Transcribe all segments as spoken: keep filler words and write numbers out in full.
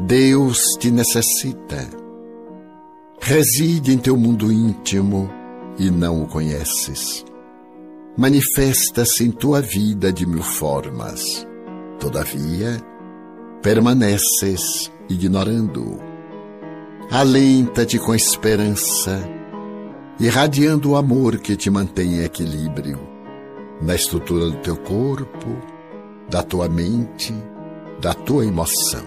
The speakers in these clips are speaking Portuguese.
Deus te necessita. Reside em teu mundo íntimo e não o conheces. Manifesta-se em tua vida de mil formas. Todavia, permaneces ignorando-o. Alenta-te com esperança, irradiando o amor que te mantém em equilíbrio, na estrutura do teu corpo, da tua mente, da tua emoção.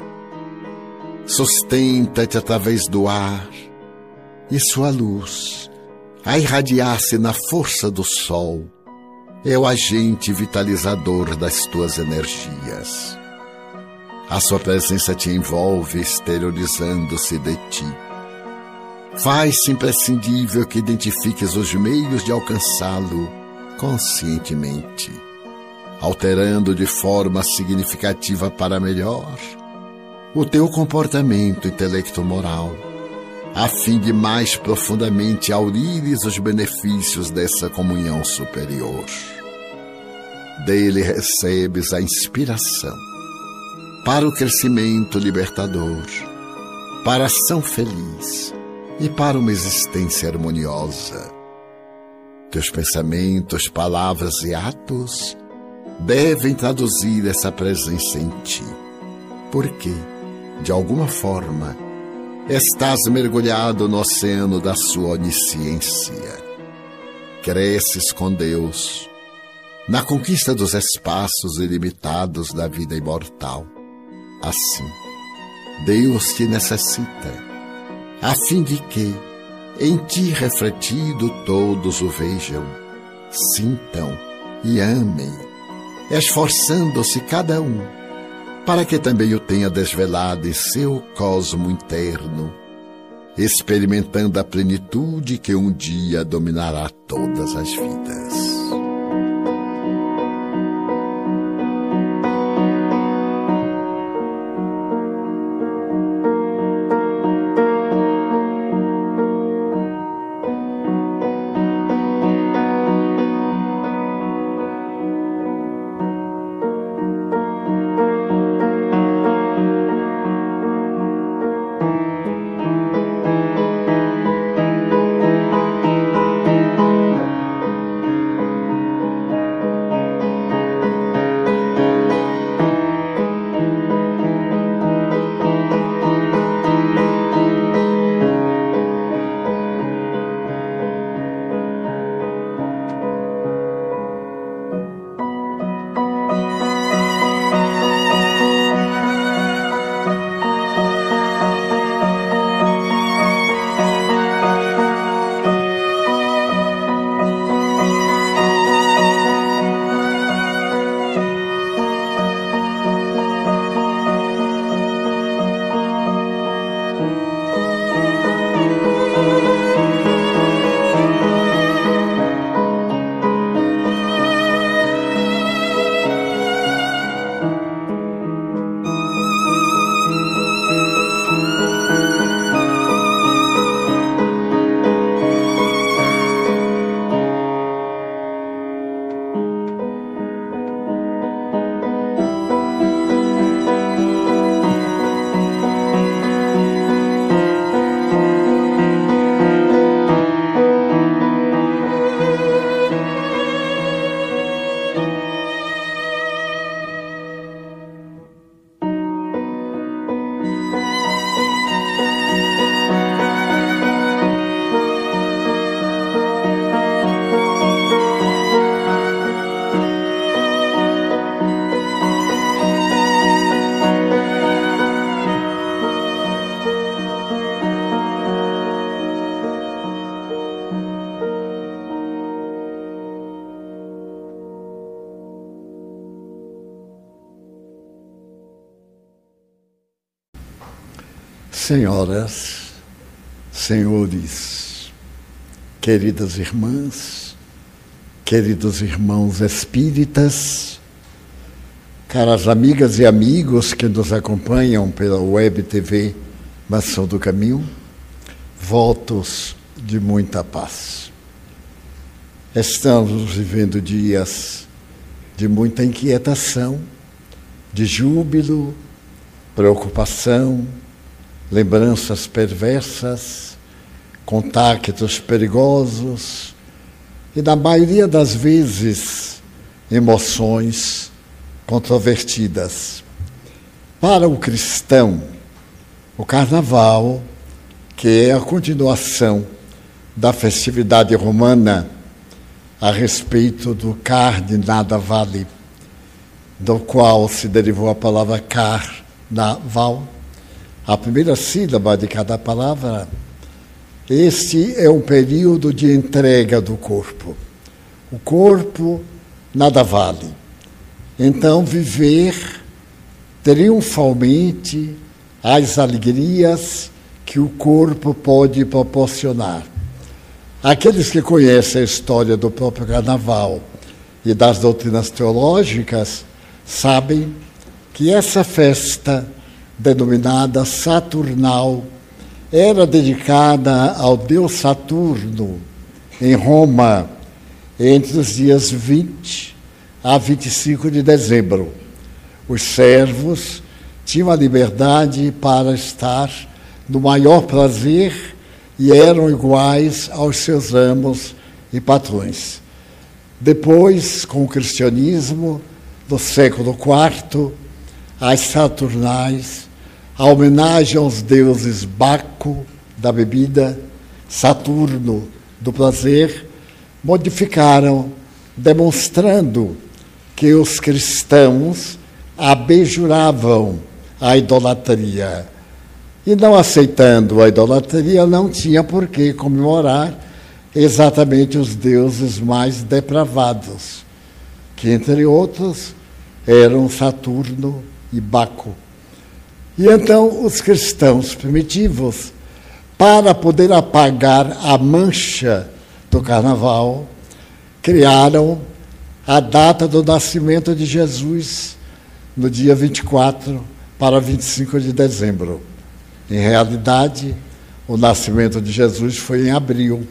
Sustenta-te através do ar e sua luz, a irradiar-se na força do sol, é o agente vitalizador das tuas energias. A sua presença te envolve, exteriorizando-se de ti. Faz-se imprescindível que identifiques os meios de alcançá-lo conscientemente, alterando de forma significativa para melhor o teu comportamento intelecto-moral, a fim de mais profundamente aurires os benefícios dessa comunhão superior. Dele recebes a inspiração para o crescimento libertador, para a ação feliz e para uma existência harmoniosa. Teus pensamentos, palavras e atos devem traduzir essa presença em ti, porque, de alguma forma, estás mergulhado no oceano da sua onisciência. Cresces com Deus na conquista dos espaços ilimitados da vida imortal. Assim, Deus te necessita, a fim de que, em ti refletido, todos o vejam, sintam e amem, esforçando-se cada um, para que também o tenha desvelado em seu cosmo interno, experimentando a plenitude que um dia dominará todas as vidas. Senhoras, senhores, queridas irmãs, queridos irmãos espíritas, caras amigas e amigos que nos acompanham pela Web T V Maçã do Caminho, votos de muita paz. Estamos vivendo dias de muita inquietação, de júbilo, preocupação, lembranças perversas, contactos perigosos e, na maioria das vezes, emoções controvertidas. Para o cristão, o Carnaval, que é a continuação da festividade romana a respeito do carne nada vale, do qual se derivou a palavra carnaval, a primeira sílaba de cada palavra. Este é um período de entrega do corpo. O corpo nada vale. Então, viver triunfalmente as alegrias que o corpo pode proporcionar. Aqueles que conhecem a história do próprio Carnaval e das doutrinas teológicas sabem que essa festa, denominada Saturnal, era dedicada ao deus Saturno, em Roma, entre os dias vinte a vinte e cinco de dezembro. Os servos tinham a liberdade para estar no maior prazer e eram iguais aos seus amos e patrões. Depois, com o cristianismo, do século quarto, as Saturnais, a homenagem aos deuses Baco, da bebida, Saturno, do prazer, modificaram, demonstrando que os cristãos abjuravam a idolatria. E não aceitando a idolatria, não tinha por que comemorar exatamente os deuses mais depravados, que, entre outros, eram Saturno e Baco. E então os cristãos primitivos, para poder apagar a mancha do Carnaval, criaram a data do nascimento de Jesus, no dia vinte e quatro para vinte e cinco de dezembro. Em realidade, o nascimento de Jesus foi em abril,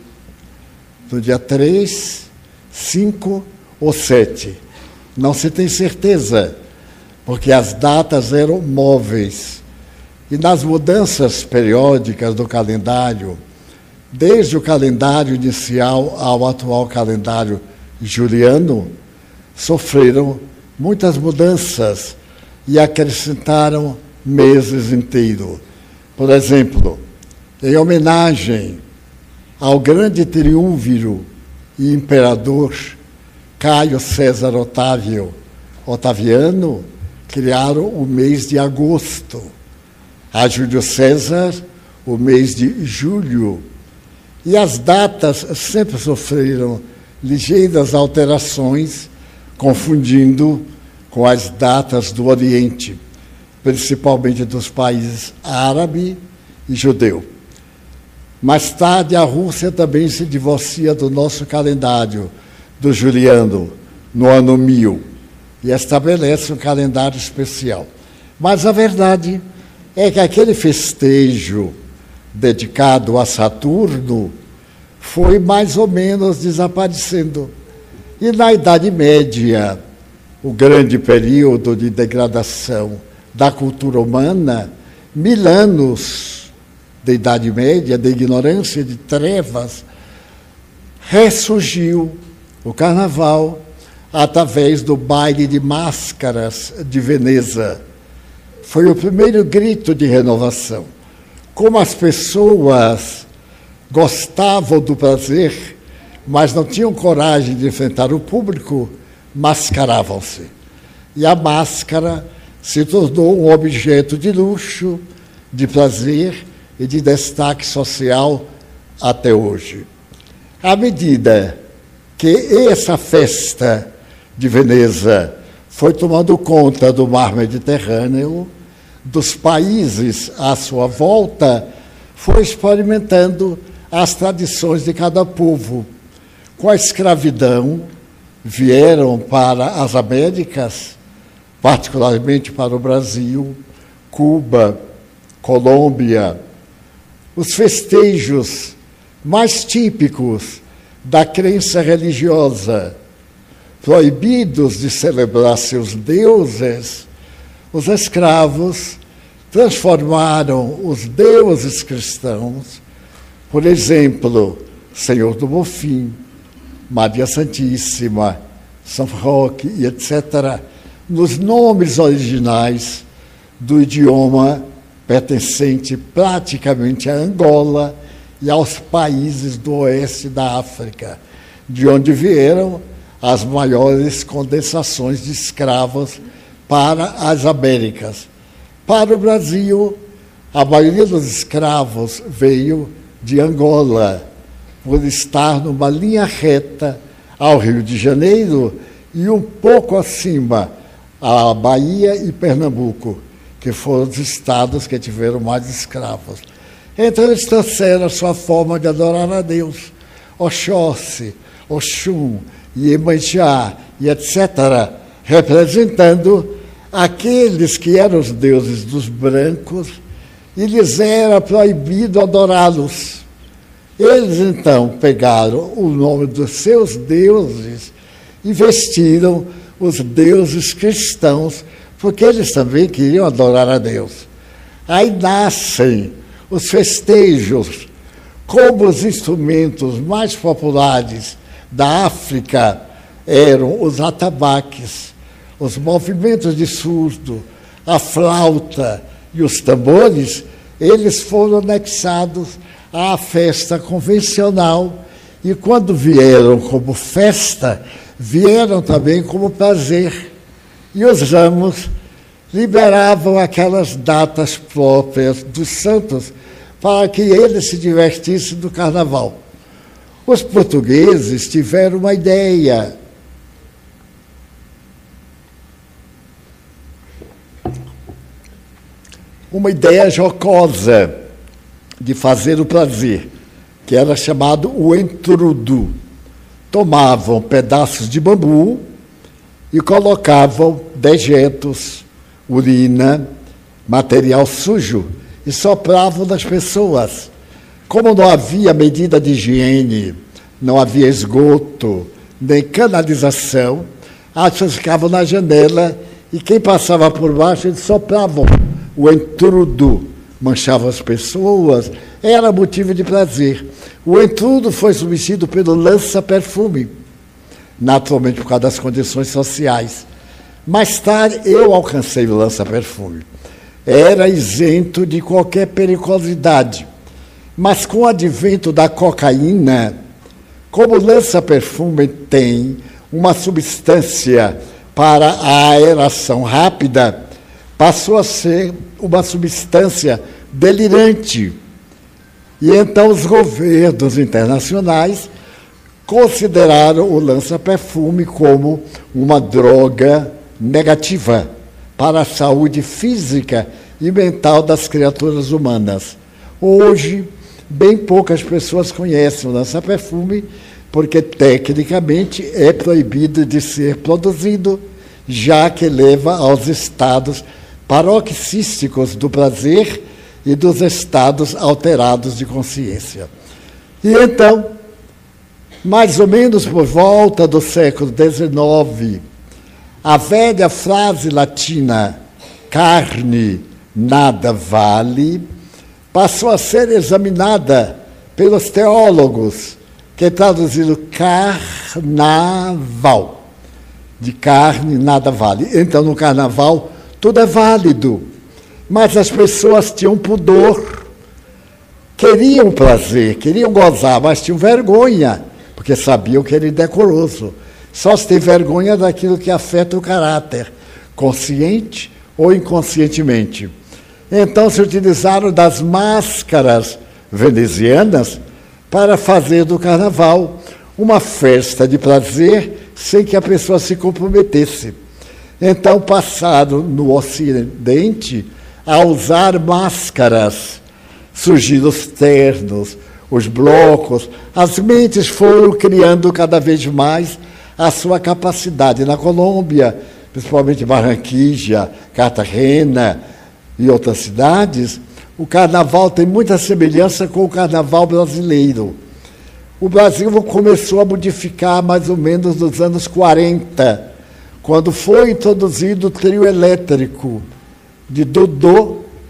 no dia três, cinco ou sete. Não se tem certeza, porque as datas eram móveis. E nas mudanças periódicas do calendário, desde o calendário inicial ao atual calendário juliano, sofreram muitas mudanças e acrescentaram meses inteiros. Por exemplo, em homenagem ao grande triunviro e imperador Caio César Otávio Otaviano, criaram o mês de agosto. A Júlio César, o mês de julho. E as datas sempre sofreram ligeiras alterações, confundindo com as datas do Oriente, principalmente dos países árabe e judeu. Mais tarde, a Rússia também se divorcia do nosso calendário, do juliano, no ano mil, e estabelece um calendário especial. Mas a verdade é que aquele festejo dedicado a Saturno foi mais ou menos desaparecendo. E na Idade Média, o grande período de degradação da cultura humana, mil anos de Idade Média, de ignorância, de trevas, ressurgiu o Carnaval através do baile de máscaras de Veneza. Foi o primeiro grito de renovação. Como as pessoas gostavam do prazer, mas não tinham coragem de enfrentar o público, mascaravam-se. E a máscara se tornou um objeto de luxo, de prazer e de destaque social até hoje. À medida que essa festa de Veneza foi tomando conta do mar Mediterrâneo, dos países à sua volta, foi experimentando as tradições de cada povo. Com a escravidão, vieram para as Américas, particularmente para o Brasil, Cuba, Colômbia, os festejos mais típicos da crença religiosa, proibidos de celebrar seus deuses, os escravos transformaram os deuses cristãos, por exemplo, Senhor do Bonfim, Maria Santíssima, São Roque e etcétera, nos nomes originais do idioma pertencente praticamente a Angola e aos países do oeste da África, de onde vieram as maiores condensações de escravos para as Américas. Para o Brasil, a maioria dos escravos veio de Angola, por estar numa linha reta ao Rio de Janeiro e um pouco acima a Bahia e Pernambuco, que foram os estados que tiveram mais escravos. Então eles trouxeram a sua forma de adorar a Deus, Oxóssi, Oxum, Iemanjá e etcétera, representando aqueles que eram os deuses dos brancos e lhes era proibido adorá-los. Eles, então, pegaram o nome dos seus deuses e vestiram os deuses cristãos, porque eles também queriam adorar a Deus. Aí nascem os festejos, como os instrumentos mais populares da África eram os atabaques, os movimentos de surdo, a flauta e os tambores, eles foram anexados à festa convencional e, quando vieram como festa, vieram também como prazer. E os ramos liberavam aquelas datas próprias dos santos para que eles se divertissem do carnaval. Os portugueses tiveram uma ideia. Uma ideia jocosa de fazer o prazer, que era chamado o entrudo. Tomavam pedaços de bambu e colocavam dejetos, urina, material sujo e sopravam nas pessoas. Como não havia medida de higiene, não havia esgoto, nem canalização, as pessoas ficavam na janela e quem passava por baixo, eles sopravam o entrudo, manchava as pessoas, era motivo de prazer. O entrudo foi substituído pelo lança-perfume, naturalmente por causa das condições sociais. Mais tarde, eu alcancei o lança-perfume. Era isento de qualquer periculosidade. Mas com o advento da cocaína, como o lança-perfume tem uma substância para a aeração rápida, passou a ser uma substância delirante. E então os governos internacionais consideraram o lança-perfume como uma droga negativa para a saúde física e mental das criaturas humanas. Hoje, bem poucas pessoas conhecem o lança-perfume, porque tecnicamente é proibido de ser produzido, já que leva aos estados paroxísticos do prazer e dos estados alterados de consciência. E então, mais ou menos por volta do século dezenove, a velha frase latina, carne nada vale, passou a ser examinada pelos teólogos, que traduziram carnaval. De carne nada vale. Então, no carnaval, tudo é válido. Mas as pessoas tinham pudor, queriam prazer, queriam gozar, mas tinham vergonha, porque sabiam que era indecoroso. Só se tem vergonha daquilo que afeta o caráter, consciente ou inconscientemente. Então se utilizaram das máscaras venezianas para fazer do carnaval uma festa de prazer sem que a pessoa se comprometesse. Então passaram no Ocidente a usar máscaras, surgiram os ternos, os blocos, as mentes foram criando cada vez mais a sua capacidade. Na Colômbia, principalmente Barranquilla, Cartagena e outras cidades, o carnaval tem muita semelhança com o carnaval brasileiro. O Brasil começou a modificar mais ou menos nos anos quarenta, quando foi introduzido o trio elétrico de Dodô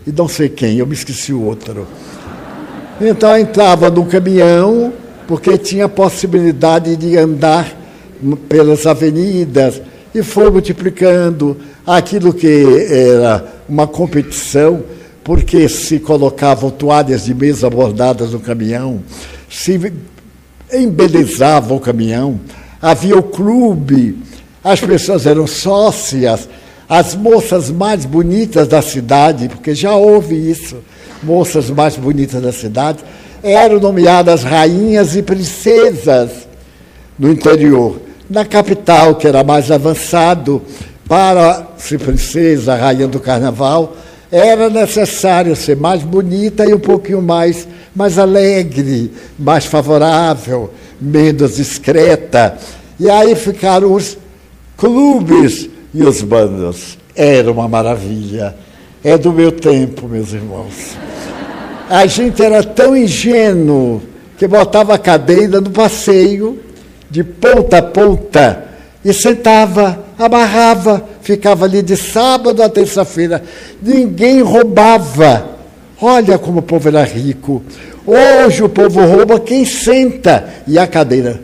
e não sei quem, eu me esqueci o outro. Então entrava no caminhão, porque tinha a possibilidade de andar pelas avenidas, e foi multiplicando aquilo que era uma competição, porque se colocavam toalhas de mesa bordadas no caminhão, se embelezava o caminhão, havia o clube, as pessoas eram sócias, as moças mais bonitas da cidade, porque já houve isso, moças mais bonitas da cidade, eram nomeadas rainhas e princesas no interior. Na capital, que era mais avançado, para ser princesa, rainha do carnaval, era necessário ser mais bonita e um pouquinho mais, mais alegre, mais favorável, menos discreta. E aí ficaram os clubes e os bandos. Era uma maravilha. É do meu tempo, meus irmãos. A gente era tão ingênuo que botava a cadeira no passeio, de ponta a ponta, e sentava, amarrava, ficava ali de sábado a terça-feira. Ninguém roubava. Olha como o povo era rico. Hoje o povo rouba quem senta, e a cadeira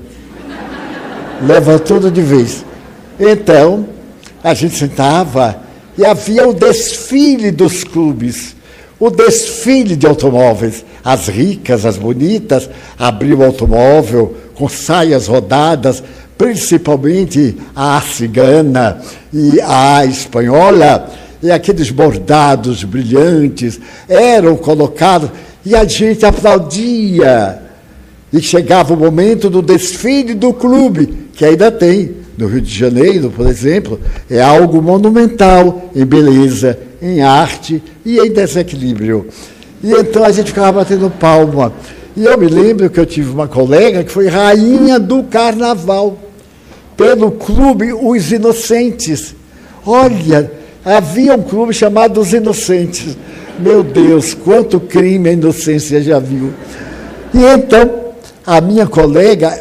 leva tudo de vez. Então, a gente sentava e havia o desfile dos clubes, o desfile de automóveis. As ricas, as bonitas, abriam o automóvel com saias rodadas, principalmente a cigana e a espanhola, e aqueles bordados brilhantes eram colocados, e a gente aplaudia. E chegava o momento do desfile do clube, que ainda tem, no Rio de Janeiro, por exemplo, é algo monumental em beleza, em arte e em desequilíbrio. E então a gente ficava batendo palma. E eu me lembro que eu tive uma colega que foi rainha do carnaval, pelo clube Os Inocentes. Olha, havia um clube chamado Os Inocentes. Meu Deus, quanto crime a inocência já viu. E então, a minha colega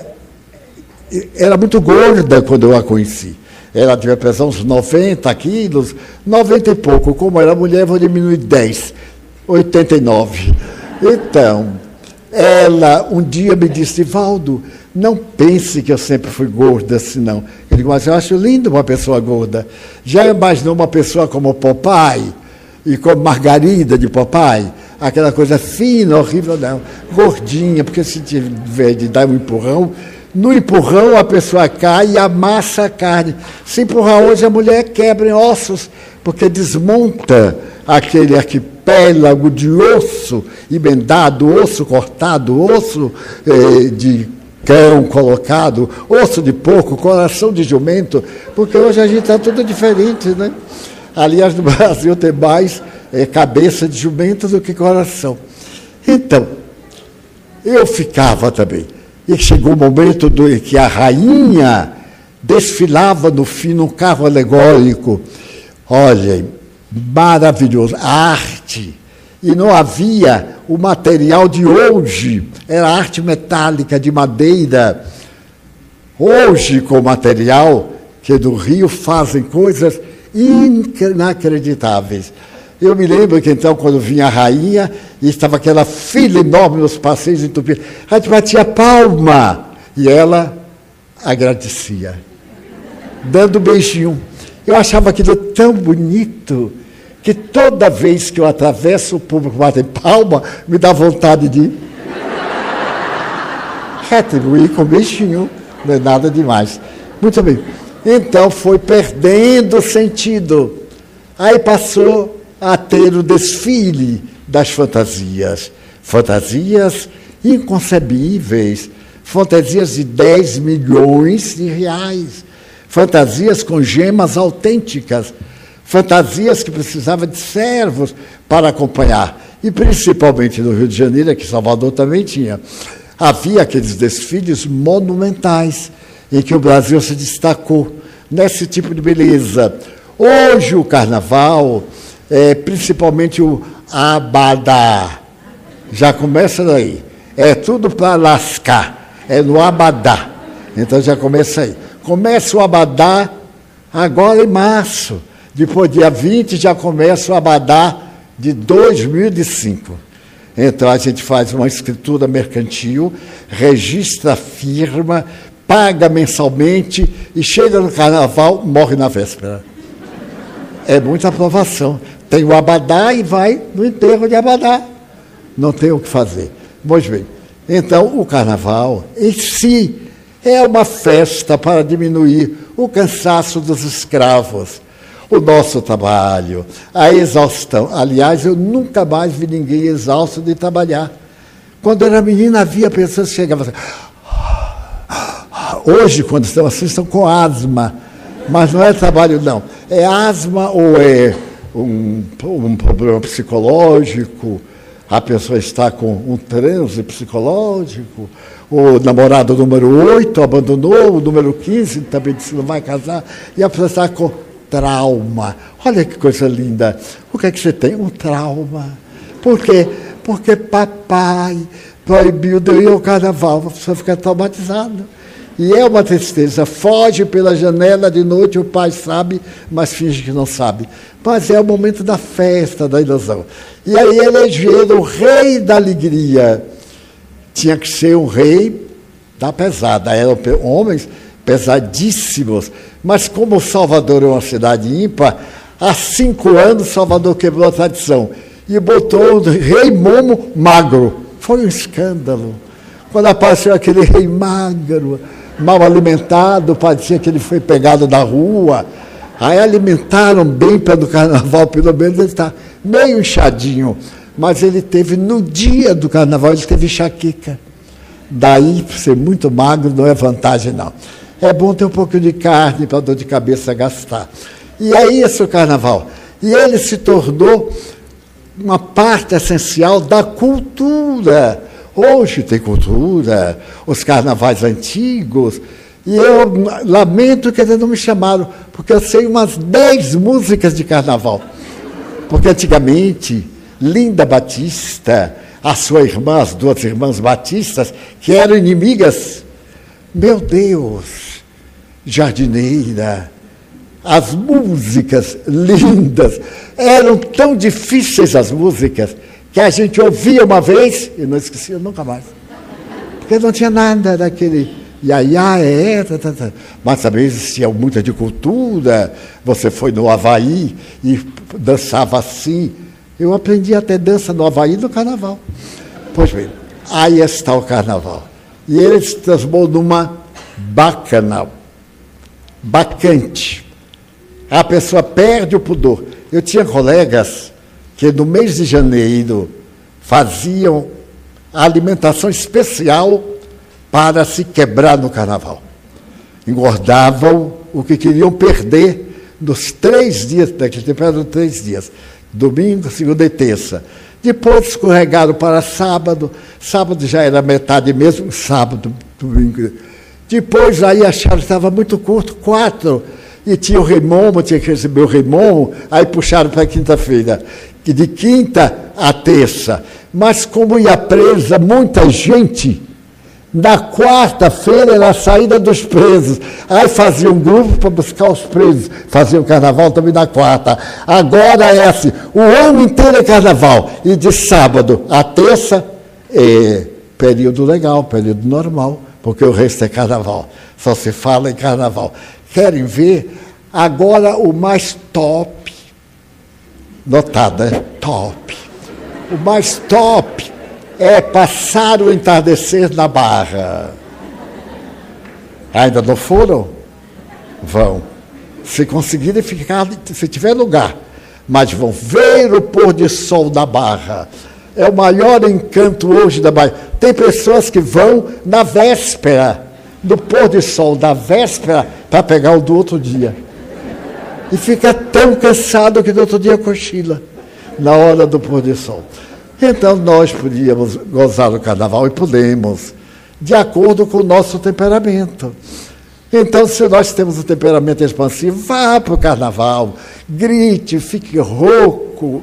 era muito gorda quando eu a conheci. Ela devia pesar uns noventa quilos, noventa e pouco. Como era mulher, eu vou diminuir dez, oitenta e nove. Então, ela um dia me disse: Valdo, não pense que eu sempre fui gorda assim, não. Eu digo: mas eu acho lindo uma pessoa gorda. Já imaginou uma pessoa como Popeye e como Margarida de Popeye? Aquela coisa fina, horrível, não. Gordinha, porque se tiver de dar um empurrão, no empurrão a pessoa cai e amassa a carne. Se empurrar hoje, a mulher quebra em ossos, porque desmonta aquele arquipélago de osso emendado, osso cortado, osso eh, de cão colocado, osso de porco, coração de jumento, porque hoje a gente está tudo diferente, né? Aliás, no Brasil tem mais é, cabeça de jumento do que coração. Então, eu ficava também. E chegou o momento do, que a rainha desfilava no fim num carro alegórico. Olha, maravilhoso, a arte. E não havia o material de hoje, era arte metálica, de madeira. Hoje, com material que do Rio fazem coisas inacreditáveis. Eu me lembro que então, quando vinha a rainha, e estava aquela fila enorme nos passeios entupidos, a gente batia palma, e ela agradecia, dando um beijinho. Eu achava aquilo tão bonito, que toda vez que eu atravesso o público bater palma, me dá vontade de retribuir com um beijinho, não é nada demais. Muito bem. Então foi perdendo sentido. Aí passou a ter o desfile das fantasias. Fantasias inconcebíveis, fantasias de dez milhões de reais, fantasias com gemas autênticas, fantasias que precisavam de servos para acompanhar. E principalmente no Rio de Janeiro, que Salvador também tinha, havia aqueles desfiles monumentais, em que o Brasil se destacou nesse tipo de beleza. Hoje o carnaval, é, principalmente o abadá, já começa daí. É tudo para lascar, é no abadá. Então já começa aí. Começa o abadá agora em março. Depois, dia vinte, já começa o abadá de dois mil e cinco. Então, a gente faz uma escritura mercantil, registra a firma, paga mensalmente e chega no carnaval, morre na véspera. É muita aprovação. Tem o Abadá e vai no enterro de Abadá. Não tem o que fazer. Pois bem, então o carnaval em si é uma festa para diminuir o cansaço dos escravos, o nosso trabalho, a exaustão. Aliás, eu nunca mais vi ninguém exausto de trabalhar. Quando eu era menina, havia pessoas que chegavam assim. Hoje, quando estão assim, estão com asma. Mas não é trabalho, não. É asma ou é um, um problema psicológico, a pessoa está com um transe psicológico, o namorado número oito abandonou, o número quinze também disse que não vai casar, e a pessoa está com trauma. Olha que coisa linda. O que é que você tem? Um trauma. Por quê? Porque papai proibiu de eu ir ao carnaval. A pessoa fica traumatizada. E é uma tristeza. Foge pela janela de noite, o pai sabe, mas finge que não sabe. Mas é o momento da festa, da ilusão. E aí elegeram o rei da alegria. Tinha que ser um rei da pesada. Eram homens pesadíssimos. Mas como Salvador é uma cidade ímpar, há cinco anos Salvador quebrou a tradição e botou o rei Momo magro. Foi um escândalo. Quando apareceu aquele rei magro, mal alimentado, parecia que ele foi pegado da rua. Aí alimentaram bem para o carnaval, pelo menos ele está meio inchadinho. Mas ele teve, no dia do carnaval, ele teve enxaqueca. Daí, ser muito magro não é vantagem, não. É bom ter um pouquinho de carne para a dor de cabeça gastar. E é isso o carnaval. E ele se tornou uma parte essencial da cultura. Hoje tem cultura, os carnavais antigos, e eu lamento que eles não me chamaram, porque eu sei umas dez músicas de carnaval. Porque antigamente, Linda Batista, a sua irmã, as duas irmãs batistas, que eram inimigas, meu Deus, Jardineira, as músicas lindas, eram tão difíceis as músicas, que a gente ouvia uma vez e não esquecia nunca mais. Porque não tinha nada daquele iaiá, é, é, tá, tá, tá. Mas também existia muita de cultura. Você foi no Havaí e dançava assim. Eu aprendi até dança no Havaí no carnaval. Pois bem, aí está o carnaval. E ele se transformou numa bacanal. Bacante. A pessoa perde o pudor. Eu tinha colegas que no mês de janeiro faziam a alimentação especial para se quebrar no carnaval. Engordavam o que queriam perder nos três dias, daquele tempo eram três dias, domingo, segunda e terça. Depois escorregaram para sábado, sábado já era metade mesmo, sábado, domingo. Depois aí acharam que estava muito curto, quatro, e tinha o Rei Momo, tinha que receber o Rei Momo, aí puxaram para quinta-feira. Que de quinta a terça, mas como ia presa muita gente, na quarta-feira era a saída dos presos, aí fazia um grupo para buscar os presos, fazia o carnaval também na quarta. Agora é assim, o ano inteiro é carnaval, e de sábado a terça é período legal, período normal, porque o resto é carnaval, só se fala em carnaval. Querem ver? Agora o mais top, notada, né? Top. O mais top é passar o entardecer na Barra. Ainda não foram? Vão. Se conseguirem ficar, se tiver lugar. Mas vão ver o pôr de sol da Barra. É o maior encanto hoje da Barra. Tem pessoas que vão na véspera, do pôr de sol da véspera, para pegar o do outro dia. E fica tão cansado que no outro dia cochila, na hora do pôr do sol. Então, nós podíamos gozar do carnaval, e podemos, de acordo com o nosso temperamento. Então, se nós temos um temperamento expansivo, vá para o carnaval, grite, fique rouco,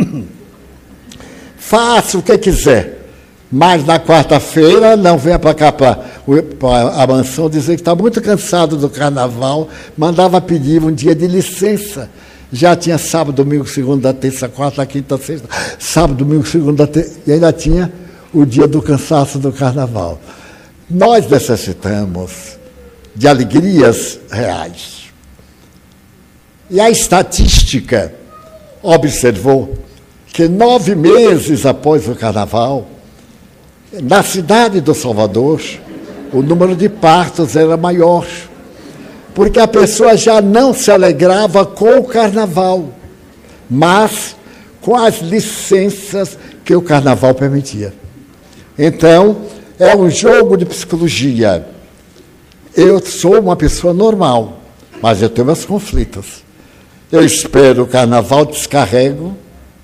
faça o que quiser. Mas na quarta-feira não venha para cá, para a mansão, dizer que está muito cansado do carnaval, mandava pedir um dia de licença. Já tinha sábado, domingo, segunda, terça, quarta, quinta, sexta, sábado, domingo, segunda, terça, e ainda tinha o dia do cansaço do carnaval. Nós necessitamos de alegrias reais. E a estatística observou que nove meses após o carnaval, na cidade do Salvador, o número de partos era maior, porque a pessoa já não se alegrava com o carnaval, mas com as licenças que o carnaval permitia. Então, é um jogo de psicologia. Eu sou uma pessoa normal, mas eu tenho meus conflitos. Eu espero o carnaval, descarrego,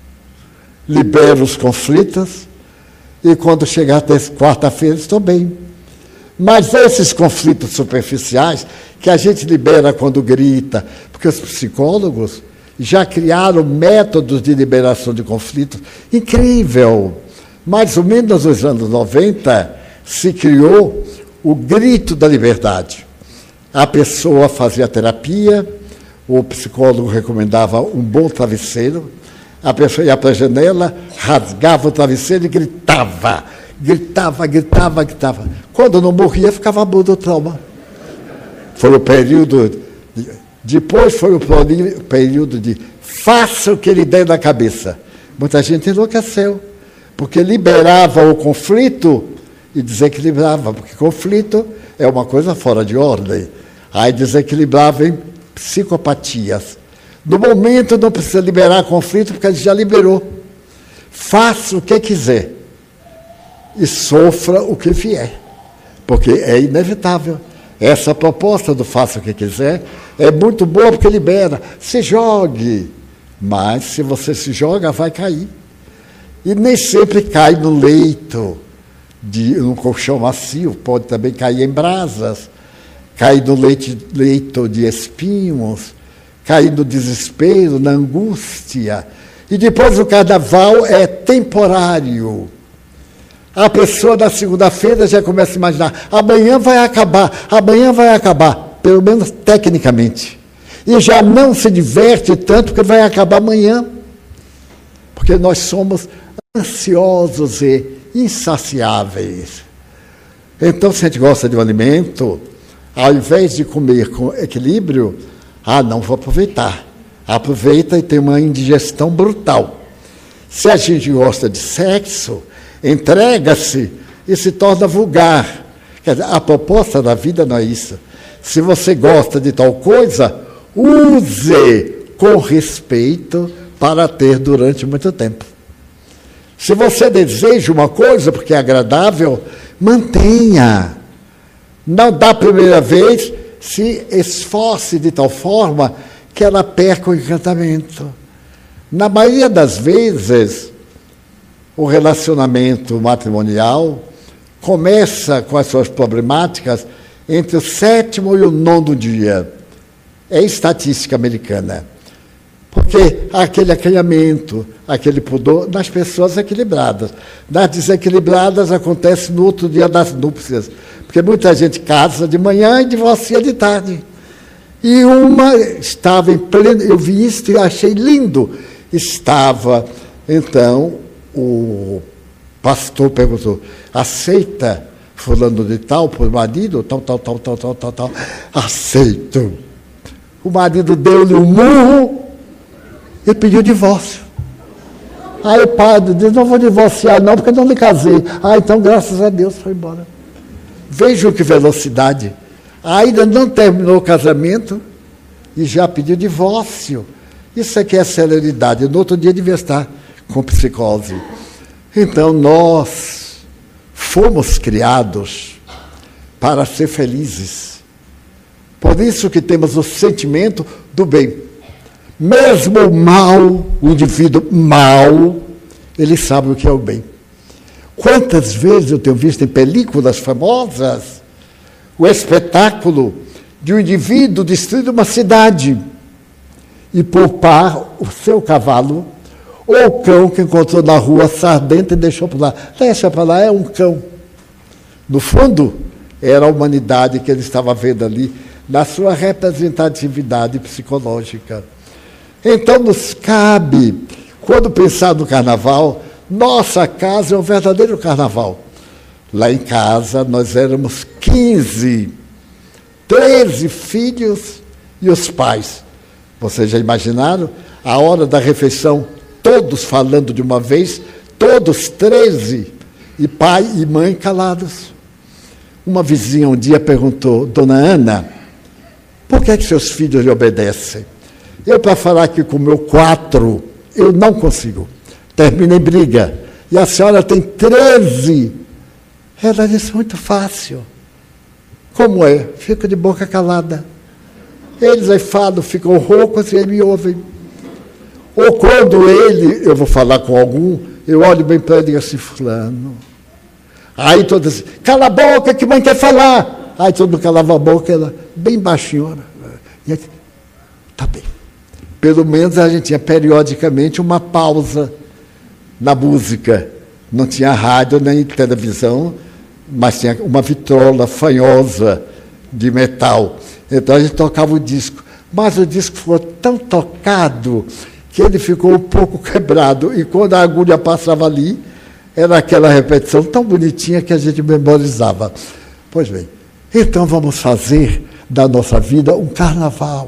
libero os conflitos, e quando chegar até quarta-feira estou bem. Mas esses conflitos superficiais, que a gente libera quando grita, porque os psicólogos já criaram métodos de liberação de conflitos, incrível. Mais ou menos nos anos noventa, se criou o grito da liberdade. A pessoa fazia terapia, o psicólogo recomendava um bom travesseiro, a pessoa ia para a janela, rasgava o travesseiro e gritava. Gritava, gritava, gritava. Quando não morria, ficava bom do trauma. Foi o período... De, depois foi o período de faça o que lhe der na cabeça. Muita gente enlouqueceu, porque liberava o conflito e desequilibrava, porque conflito é uma coisa fora de ordem. Aí desequilibrava em psicopatias. No momento não precisa liberar conflito, porque ele já liberou. Faça o que quiser e sofra o que vier, porque é inevitável. Essa proposta do faça o que quiser é muito boa, porque libera. Se jogue, mas se você se joga, vai cair. E nem sempre cai no leito, de um colchão macio, pode também cair em brasas, cair no leite, leito de espinhos, cair no desespero, na angústia. E depois o carnaval é temporário. A pessoa na segunda-feira já começa a imaginar, amanhã vai acabar, amanhã vai acabar, pelo menos tecnicamente. E já não se diverte tanto porque vai acabar amanhã. Porque nós somos ansiosos e insaciáveis. Então, se a gente gosta de um alimento, ao invés de comer com equilíbrio, ah, não vou aproveitar. Aproveita e tem uma indigestão brutal. Se a gente gosta de sexo, entrega-se e se torna vulgar. Quer dizer, a proposta da vida não é isso. Se você gosta de tal coisa, use com respeito para ter durante muito tempo. Se você deseja uma coisa porque é agradável, mantenha. Não da primeira vez, se esforce de tal forma que ela perca o encantamento. Na maioria das vezes, o relacionamento matrimonial começa com as suas problemáticas entre o sétimo e o nono dia. É estatística americana. Porque há aquele acanhamento, aquele pudor nas pessoas equilibradas. Nas desequilibradas acontece no outro dia das núpcias. Porque muita gente casa de manhã e divorcia de tarde. E uma estava em pleno... Eu vi isso e achei lindo. Estava, então, o pastor perguntou, aceita fulano de tal por marido? Tal, tal, tal, tal, tal, tal, tal. Aceito. O marido deu-lhe um murro e pediu divórcio. Aí o padre disse, não vou divorciar não, porque não me casei. Ah, então, graças a Deus, foi embora. Vejam que velocidade. Ainda não terminou o casamento e já pediu divórcio. Isso aqui é celeridade. No outro dia devia estar com psicose. Então, nós fomos criados para ser felizes. Por isso que temos o sentimento do bem. Mesmo o mal, o indivíduo mau, ele sabe o que é o bem. Quantas vezes eu tenho visto em películas famosas o espetáculo de um indivíduo destruindo uma cidade e poupar o seu cavalo ou o cão que encontrou na rua sardenta e deixou para lá. Deixa para lá, é um cão. No fundo, era a humanidade que ele estava vendo ali, na sua representatividade psicológica. Então nos cabe, quando pensar no carnaval, nossa casa é um verdadeiro carnaval. Lá em casa nós éramos quinze, treze filhos e os pais. Vocês já imaginaram? A hora da refeição, todos falando de uma vez, todos treze, e pai e mãe calados. Uma vizinha um dia perguntou, dona Ana, por que é que seus filhos lhe obedecem? Eu, para falar que comeu quatro, eu não consigo. Termina em briga. E a senhora tem treze. Ela disse, muito fácil. Como é? Fico de boca calada. Eles aí falam, ficam roucos e aí me ouvem. Ou quando ele, eu vou falar com algum, eu olho bem para ele e digo assim, fulano. Aí todos assim, cala a boca que mãe quer falar. Aí todo mundo calava a boca, ela, bem baixinho. E aí, tá bem. Pelo menos a gente tinha periodicamente uma pausa na música. Não tinha rádio nem televisão, mas tinha uma vitrola fanhosa de metal. Então a gente tocava o disco. Mas o disco foi tão tocado que ele ficou um pouco quebrado. E quando a agulha passava ali, era aquela repetição tão bonitinha que a gente memorizava. Pois bem, então vamos fazer da nossa vida um carnaval.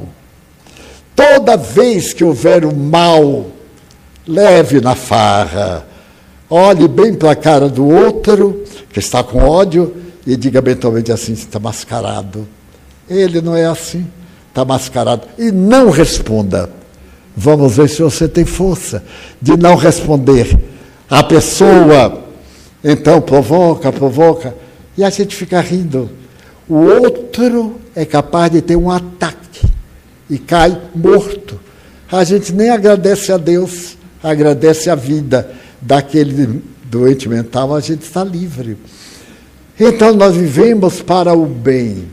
Toda vez que houver um mal, leve na farra, olhe bem para a cara do outro, que está com ódio, e diga mentalmente assim, está mascarado. Ele não é assim, está mascarado. E não responda. Vamos ver se você tem força de não responder. A pessoa, então, provoca, provoca, e a gente fica rindo. O outro é capaz de ter um ataque e cai morto. A gente nem agradece a Deus, agradece a vida daquele doente mental, a gente está livre. Então, nós vivemos para o bem.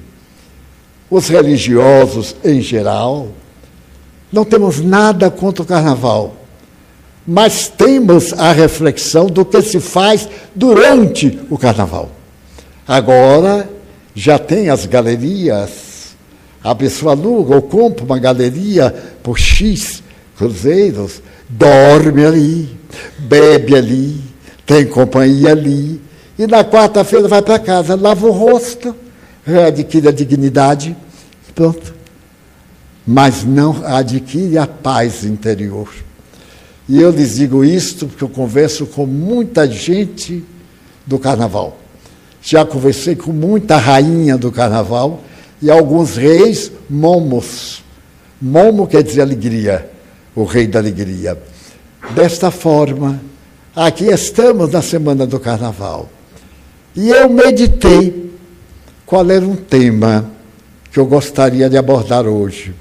Os religiosos, em geral, não temos nada contra o carnaval, mas temos a reflexão do que se faz durante o carnaval. Agora, já tem as galerias, a pessoa aluga ou compra uma galeria por X cruzeiros, dorme ali, bebe ali, tem companhia ali, e na quarta-feira vai para casa, lava o rosto, adquire a dignidade, pronto. Mas não adquire a paz interior. E eu lhes digo isto porque eu converso com muita gente do carnaval. Já conversei com muita rainha do carnaval e alguns reis momos. Momo quer dizer alegria, o rei da alegria. Desta forma, aqui estamos na semana do carnaval. E eu meditei qual era um tema que eu gostaria de abordar hoje.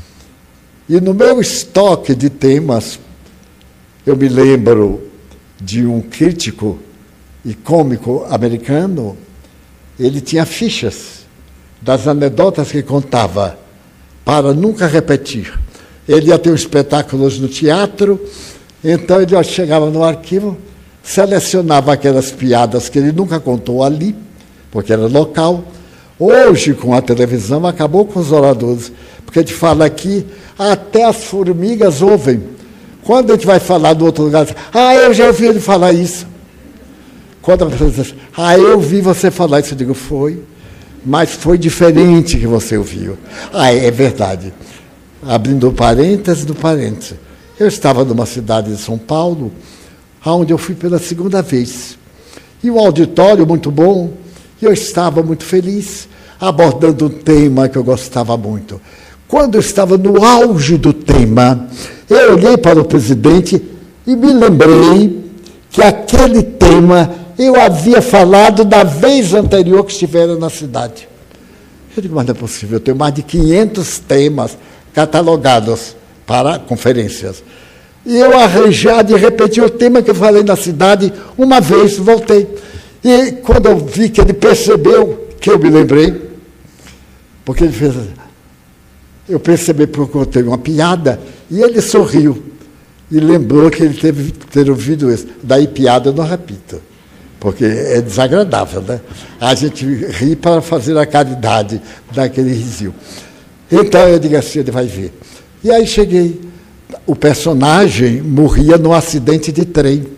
E no meu estoque de temas, eu me lembro de um crítico e cômico americano, ele tinha fichas das anedotas que contava, para nunca repetir. Ele ia ter um espetáculos no teatro, então ele chegava no arquivo, selecionava aquelas piadas que ele nunca contou ali, porque era local. Hoje, com a televisão, acabou com os oradores, porque a gente fala aqui, até as formigas ouvem. Quando a gente vai falar do outro lugar, ah, eu já ouvi ele falar isso. Quando a pessoa diz, ah, eu ouvi você falar isso, eu digo, foi, mas foi diferente que você ouviu. Ah, é verdade. Abrindo parênteses do parênteses. Eu estava numa cidade de São Paulo, onde eu fui pela segunda vez. E um auditório muito bom, e eu estava muito feliz, abordando um tema que eu gostava muito. Quando eu estava no auge do tema, eu olhei para o presidente e me lembrei que aquele tema eu havia falado da vez anterior que estivera na cidade. Eu digo, mas não é possível, eu tenho mais de quinhentos temas catalogados para conferências. E eu arranjar de repetir o tema que eu falei na cidade, uma vez voltei. E quando eu vi que ele percebeu que eu me lembrei, porque ele fez assim, eu percebi porque eu contei uma piada, e ele sorriu, e lembrou que ele teve ter ouvido isso. Daí piada eu não repito, porque é desagradável, né? A gente ri para fazer a caridade daquele risinho. Então eu digo assim, ele vai ver. E aí cheguei, o personagem morria num acidente de trem.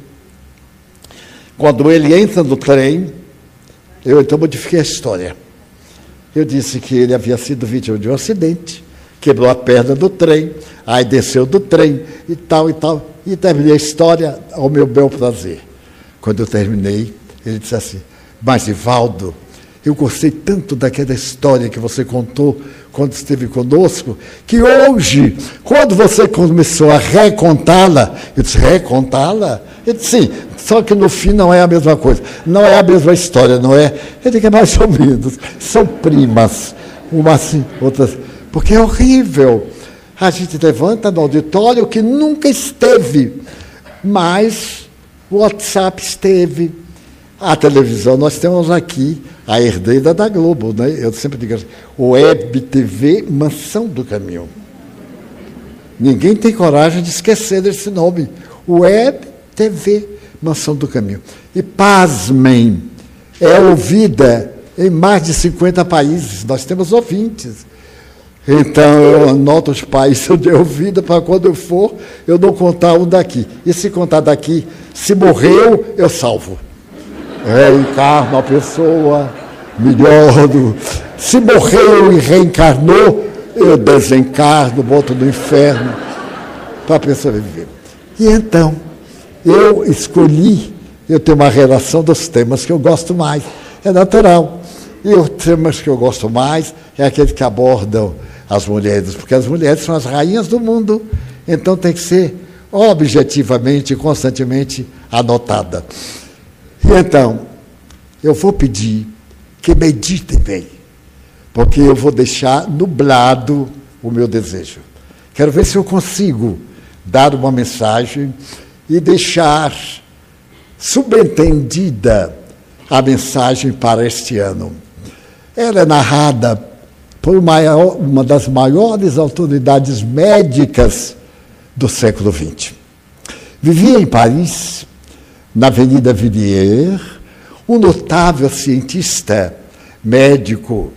Quando ele entra no trem, eu então modifiquei a história. Eu disse que ele havia sido vítima de um acidente, quebrou a perna do trem, aí desceu do trem e tal e tal, e terminei a história ao meu bel prazer. Quando eu terminei, ele disse assim: mas, Ivaldo, eu gostei tanto daquela história que você contou quando esteve conosco, que hoje, quando você começou a recontá-la, eu disse: recontá-la? Ele disse: sim, só que no fim não é a mesma coisa, não é a mesma história, não é? Eu digo: é mais ou menos, são primas, umas assim, outras, porque é horrível. A gente levanta no auditório que nunca esteve, mas o WhatsApp esteve, a televisão, nós temos aqui a herdeira da Globo, né? Eu sempre digo assim, o Web T V Mansão do Caminhão. Ninguém tem coragem de esquecer desse nome. Web T V Mansão do Caminhão. E, pasmem, é ouvida em mais de cinquenta países. Nós temos ouvintes. Então, eu anoto os países onde é ouvida para quando eu for, eu não contar um daqui. E se contar daqui, se morreu, eu salvo. Reencarna a pessoa, melhoro. Se morreu e reencarnou, eu desencarno, boto no inferno, para a pessoa viver. E então, eu escolhi, eu tenho uma relação dos temas que eu gosto mais, é natural. E os temas que eu gosto mais é aqueles que abordam as mulheres, porque as mulheres são as rainhas do mundo, então tem que ser objetivamente, constantemente anotada. E então, eu vou pedir que meditem bem, porque eu vou deixar nublado o meu desejo. Quero ver se eu consigo dar uma mensagem e deixar subentendida a mensagem para este ano. Ela é narrada por uma, uma das maiores autoridades médicas do século vinte. Vivia em Paris, na Avenida Villiers, um notável cientista, médico.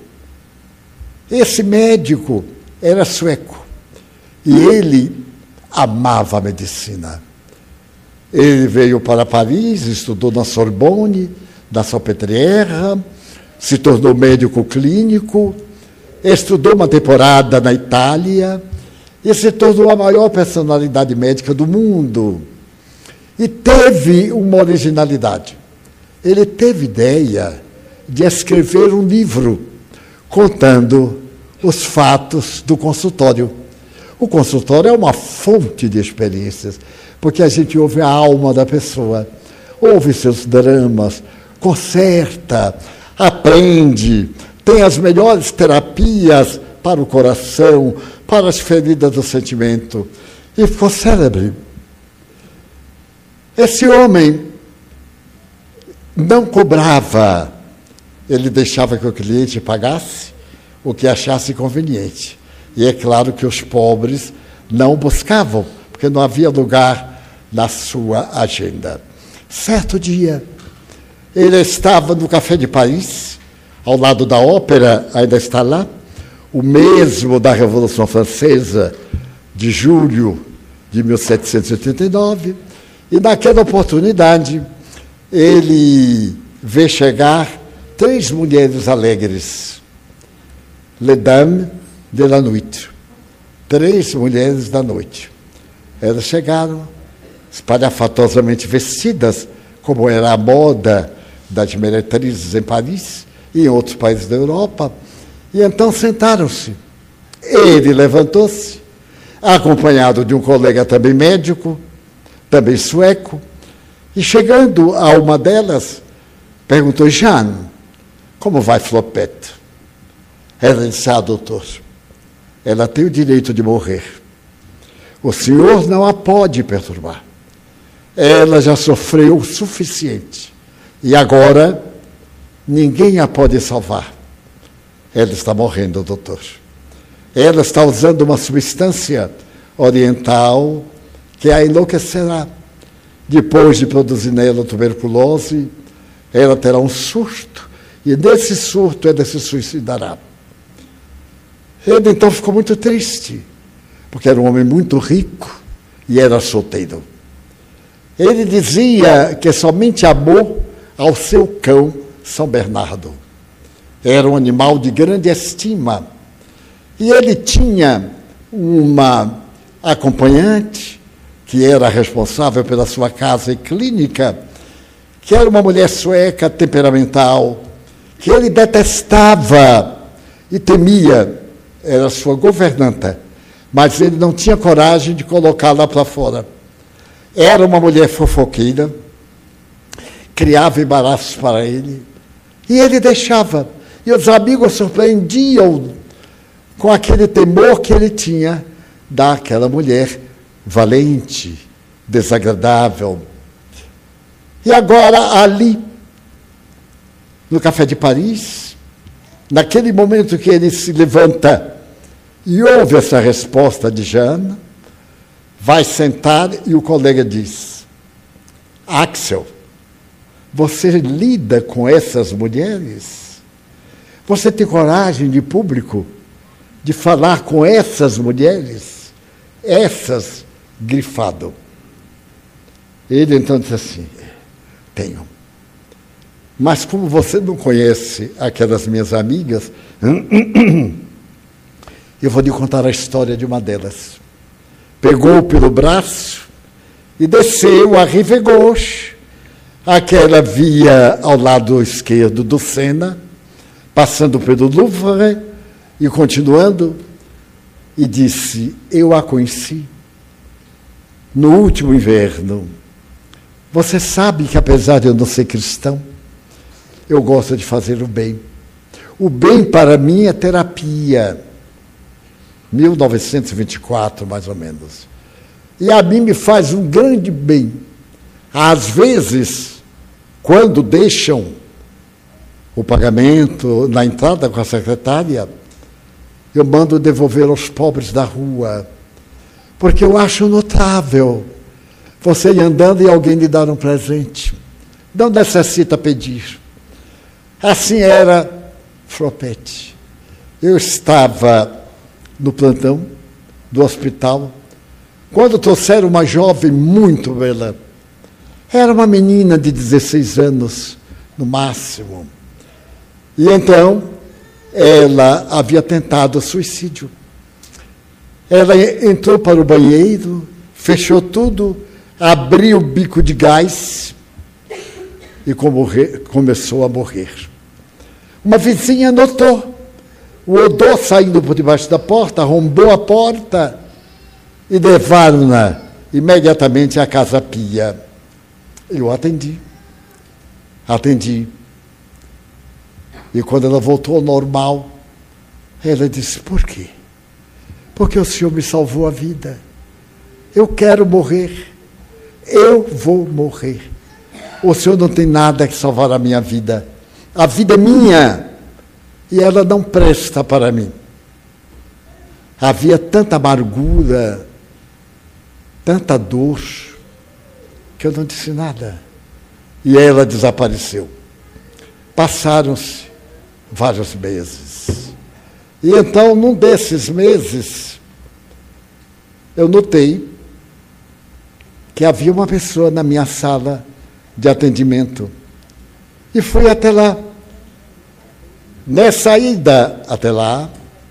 Esse médico era sueco e ele amava a medicina. Ele veio para Paris, estudou na Sorbonne, na Salpêtrière, se tornou médico clínico, estudou uma temporada na Itália e se tornou a maior personalidade médica do mundo. E teve uma originalidade. Ele teve ideia de escrever um livro contando os fatos do consultório. O consultório é uma fonte de experiências, porque a gente ouve a alma da pessoa, ouve seus dramas, conserta, aprende, tem as melhores terapias para o coração, para as feridas do sentimento. E ficou célebre. Esse homem não cobrava, ele deixava que o cliente pagasse o que achasse conveniente. E é claro que os pobres não buscavam, porque não havia lugar na sua agenda. Certo dia, ele estava no Café de Paris, ao lado da ópera, ainda está lá, o mesmo da Revolução Francesa, de julho de mil setecentos e oitenta e nove, e naquela oportunidade ele vê chegar três mulheres alegres, les dames de la nuit, três mulheres da noite. Elas chegaram espalhafatosamente vestidas, como era a moda das meretrizes em Paris e em outros países da Europa, e então sentaram-se. Ele levantou-se, acompanhado de um colega também médico, também sueco, e chegando a uma delas, perguntou: Jeanne, como vai Flopette? Ela disse: ah, doutor, ela tem o direito de morrer. O senhor não a pode perturbar. Ela já sofreu o suficiente. E agora, ninguém a pode salvar. Ela está morrendo, doutor. Ela está usando uma substância oriental que a enlouquecerá. Depois de produzir nela tuberculose, ela terá um surto, e nesse surto ela se suicidará. Ele então ficou muito triste, porque era um homem muito rico, e era solteiro. Ele dizia que somente amou ao seu cão São Bernardo. Era um animal de grande estima. E ele tinha uma acompanhante, que era responsável pela sua casa e clínica, que era uma mulher sueca temperamental, que ele detestava e temia, era sua governanta, mas ele não tinha coragem de colocá-la para fora. Era uma mulher fofoqueira, criava embaraços para ele, e ele deixava. E os amigos surpreendiam com aquele temor que ele tinha daquela mulher valente, desagradável. E agora, ali, no Café de Paris, naquele momento que ele se levanta e ouve essa resposta de Jeanne, vai sentar e o colega diz: Axel, você lida com essas mulheres? Você tem coragem de público de falar com essas mulheres? Essas, grifado. Ele então disse assim: tenho. Mas como você não conhece aquelas minhas amigas, eu vou lhe contar a história de uma delas. Pegou pelo braço e desceu a Rive Gauche, aquela via ao lado esquerdo do Sena, passando pelo Louvre e continuando, e disse: eu a conheci no último inverno. Você sabe que, apesar de eu não ser cristão, eu gosto de fazer o bem. O bem para mim é terapia. mil novecentos e vinte e quatro, mais ou menos. E a mim me faz um grande bem. Às vezes, quando deixam o pagamento na entrada com a secretária, eu mando devolver aos pobres da rua, porque eu acho notável você ir andando e alguém lhe dar um presente. Não necessita pedir. Assim era Flopete. Eu estava no plantão do hospital, quando trouxeram uma jovem muito bela. Era uma menina de dezesseis anos, no máximo. E então, ela havia tentado suicídio. Ela entrou para o banheiro, fechou tudo, abriu o bico de gás e começou a morrer. Uma vizinha notou o odor saindo por debaixo da porta, arrombou a porta e levaram-na imediatamente à Casa Pia. Eu atendi. Atendi. E quando ela voltou ao normal, ela disse: por quê? Porque o Senhor me salvou a vida. Eu quero morrer. Eu vou morrer. O Senhor não tem nada que salvar a minha vida. A vida é minha e ela não presta para mim. Havia tanta amargura, tanta dor, que eu não disse nada. E ela desapareceu. Passaram-se vários meses. E então, num desses meses, eu notei que havia uma pessoa na minha sala de atendimento. E fui até lá. Nessa ida até lá,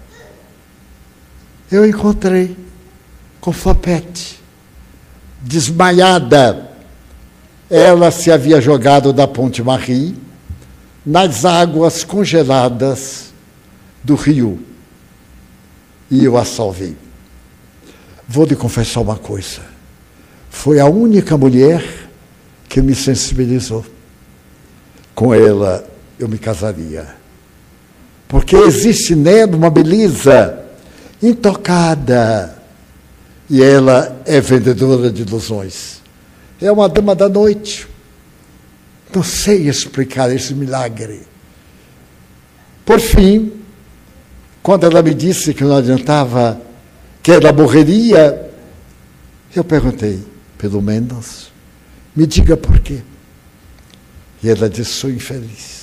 eu encontrei com Flopete, desmaiada. Ela se havia jogado da Ponte Marie nas águas congeladas do rio. E eu a salvei. Vou lhe confessar uma coisa. Foi a única mulher que me sensibilizou. Com ela eu me casaria. Porque existe nela uma beleza intocada. E ela é vendedora de ilusões. É uma dama da noite. Não sei explicar esse milagre. Por fim, quando ela me disse que não adiantava, que ela morreria, eu perguntei: pelo menos, me diga por quê. E ela disse: sou infeliz.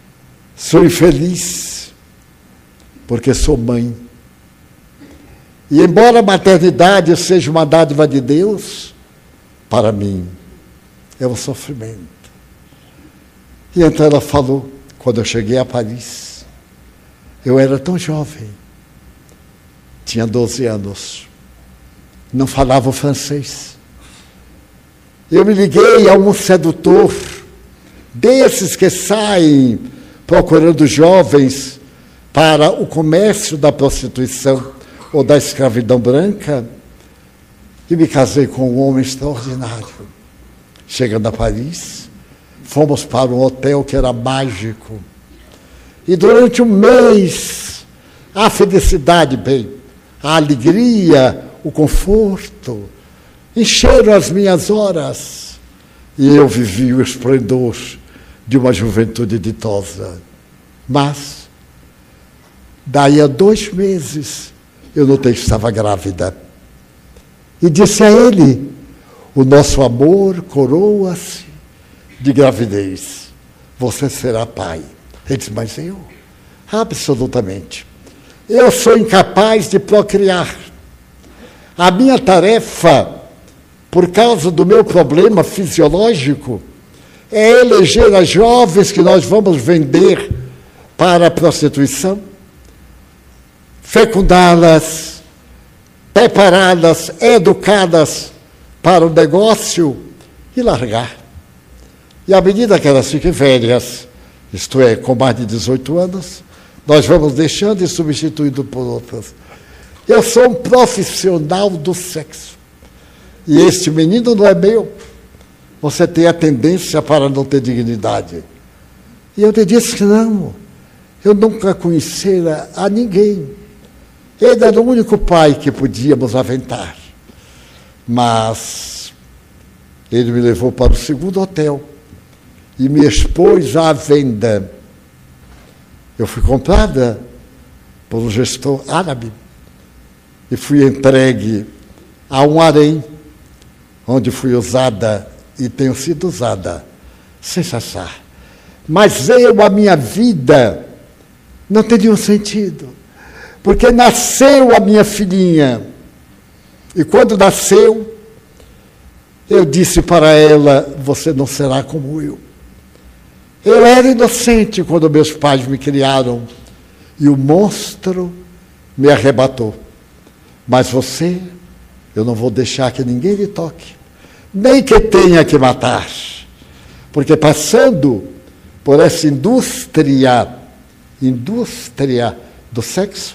Sou infeliz porque sou mãe. E embora a maternidade seja uma dádiva de Deus, para mim é um sofrimento. E então ela falou, quando eu cheguei a Paris, eu era tão jovem, tinha doze anos, não falava o francês. Eu me liguei a um sedutor, desses que saem procurando jovens para o comércio da prostituição ou da escravidão branca, e me casei com um homem extraordinário. Chegando a Paris, fomos para um hotel que era mágico. E durante um mês, a felicidade, bem, a alegria, o conforto, encheram as minhas horas. E eu vivi o esplendor de uma juventude ditosa. Mas, daí a dois meses, eu notei que estava grávida. E disse a ele, o nosso amor coroa-se de gravidez. Você será pai. Ele disse, mas eu? Absolutamente. Eu sou incapaz de procriar. A minha tarefa, por causa do meu problema fisiológico, é eleger as jovens que nós vamos vender para a prostituição, fecundá-las, prepará-las, educadas para o negócio e largar. E à medida que elas fiquem velhas, isto é, com mais de dezoito anos, nós vamos deixando e substituindo por outras. Eu sou um profissional do sexo. E este menino não é meu. Você tem a tendência para não ter dignidade. E eu lhe disse que não. Eu nunca conhecera a ninguém. Ele era o único pai que podíamos aventar. Mas ele me levou para o segundo hotel e me expôs à venda. Eu fui comprada por um gestor árabe e fui entregue a um harém, onde fui usada e tenho sido usada, sem cessar. Mas eu, a minha vida, não teria um sentido, porque nasceu a minha filhinha, e quando nasceu, eu disse para ela, você não será como eu. Eu era inocente quando meus pais me criaram, e o monstro me arrebatou. Mas você, eu não vou deixar que ninguém lhe toque, nem que tenha que matar, porque passando por essa indústria, indústria do sexo,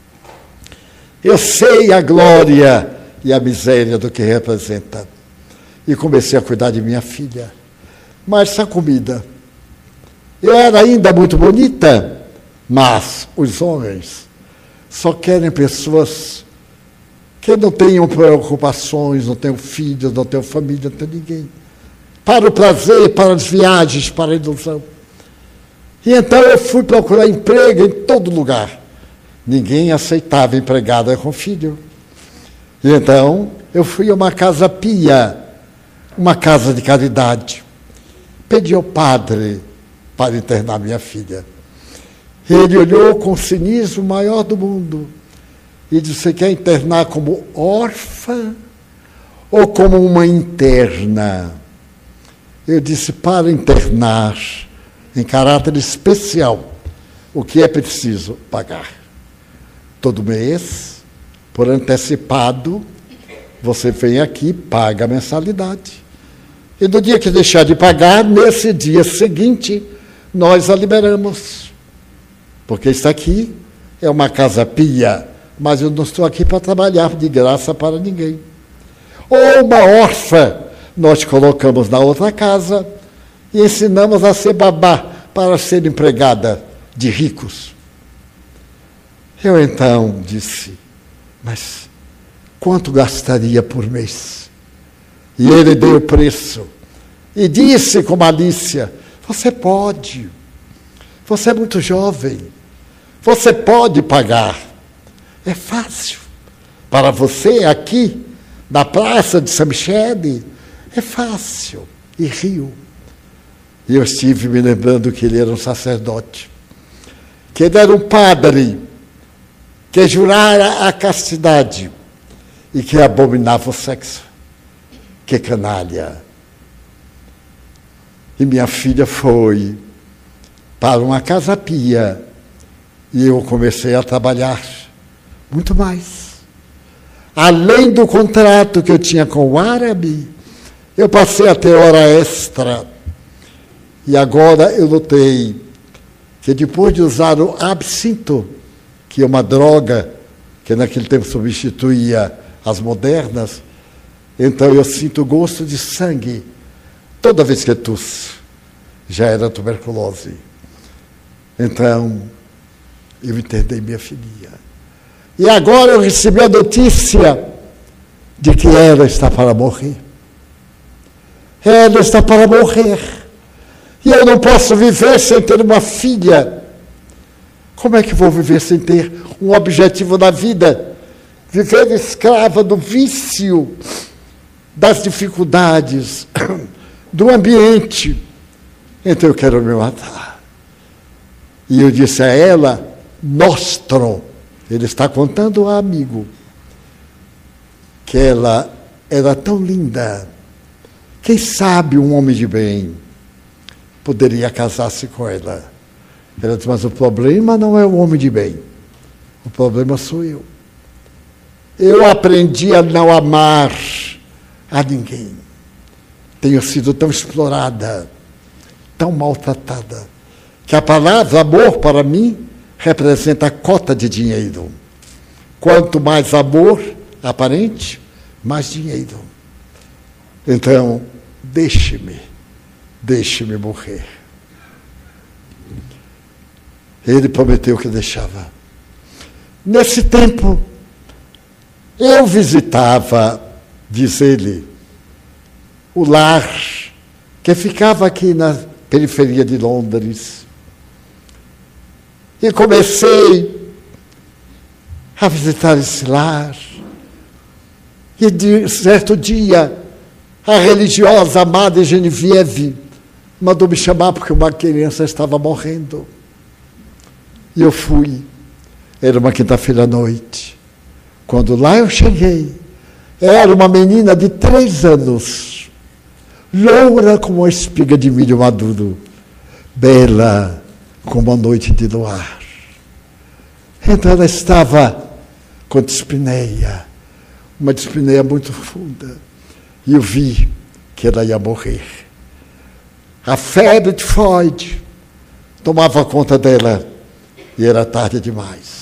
eu sei a glória e a miséria do que representa. E comecei a cuidar de minha filha. Mas essa comida, eu era ainda muito bonita, mas os homens só querem pessoas que não tenham preocupações, não tenham filhos, não tenham família, não tenham ninguém. Para o prazer, para as viagens, para a ilusão. E então eu fui procurar emprego em todo lugar. Ninguém aceitava empregada com filho. E então eu fui a uma casa pia, uma casa de caridade. Pedi ao padre para internar minha filha. Ele olhou com o cinismo maior do mundo e disse, você quer internar como órfã ou como uma interna? Eu disse, para internar em caráter especial, o que é preciso pagar? Todo mês, por antecipado, você vem aqui e paga a mensalidade. E no dia que deixar de pagar, nesse dia seguinte, nós a liberamos. Porque isso aqui é uma casa pia, mas eu não estou aqui para trabalhar de graça para ninguém. Ou uma órfã, nós colocamos na outra casa e ensinamos a ser babá para ser empregada de ricos. Eu então disse, mas quanto gastaria por mês? E ele deu o preço e disse com malícia, você pode, você é muito jovem, você pode pagar. É fácil. Para você aqui, na praça de Saint-Michel, é fácil. E riu. E eu estive me lembrando que ele era um sacerdote, que ele era um padre, que jurara a castidade e que abominava o sexo. Que canalha! E minha filha foi para uma casa pia e eu comecei a trabalhar muito mais. Além do contrato que eu tinha com o árabe, eu passei a ter hora extra. E agora eu notei que depois de usar o absinto, que é uma droga que naquele tempo substituía as modernas, então eu sinto gosto de sangue toda vez que tuço. Já era tuberculose. Então, eu internei minha filha. E agora eu recebi a notícia de que ela está para morrer. Ela está para morrer. E eu não posso viver sem ter uma filha. Como é que vou viver sem ter um objetivo na vida? Viver escrava do vício, das dificuldades, do ambiente. Então eu quero me matar. E eu disse a ela, nostro, ele está contando ao amigo, que ela era tão linda. Quem sabe um homem de bem poderia casar-se com ela. Ela disse, mas o problema não é o homem de bem. O problema sou eu. Eu aprendi a não amar a ninguém. Tenho sido tão explorada, tão maltratada, que a palavra amor, para mim, representa a cota de dinheiro. Quanto mais amor aparente, mais dinheiro. Então, deixe-me, deixe-me morrer. Ele prometeu que deixava. Nesse tempo, eu visitava, diz ele, o lar que ficava aqui na periferia de Londres. E comecei a visitar esse lar. E de certo dia, a religiosa amada Genevieve mandou me chamar porque uma criança estava morrendo. E eu fui. Era uma quinta-feira à noite. Quando lá eu cheguei, era uma menina de três anos, loura como uma espiga de milho maduro, bela como a noite de luar. Então ela estava com dispneia, uma dispneia muito funda, e eu vi que ela ia morrer. A febre tifoide tomava conta dela, e era tarde demais.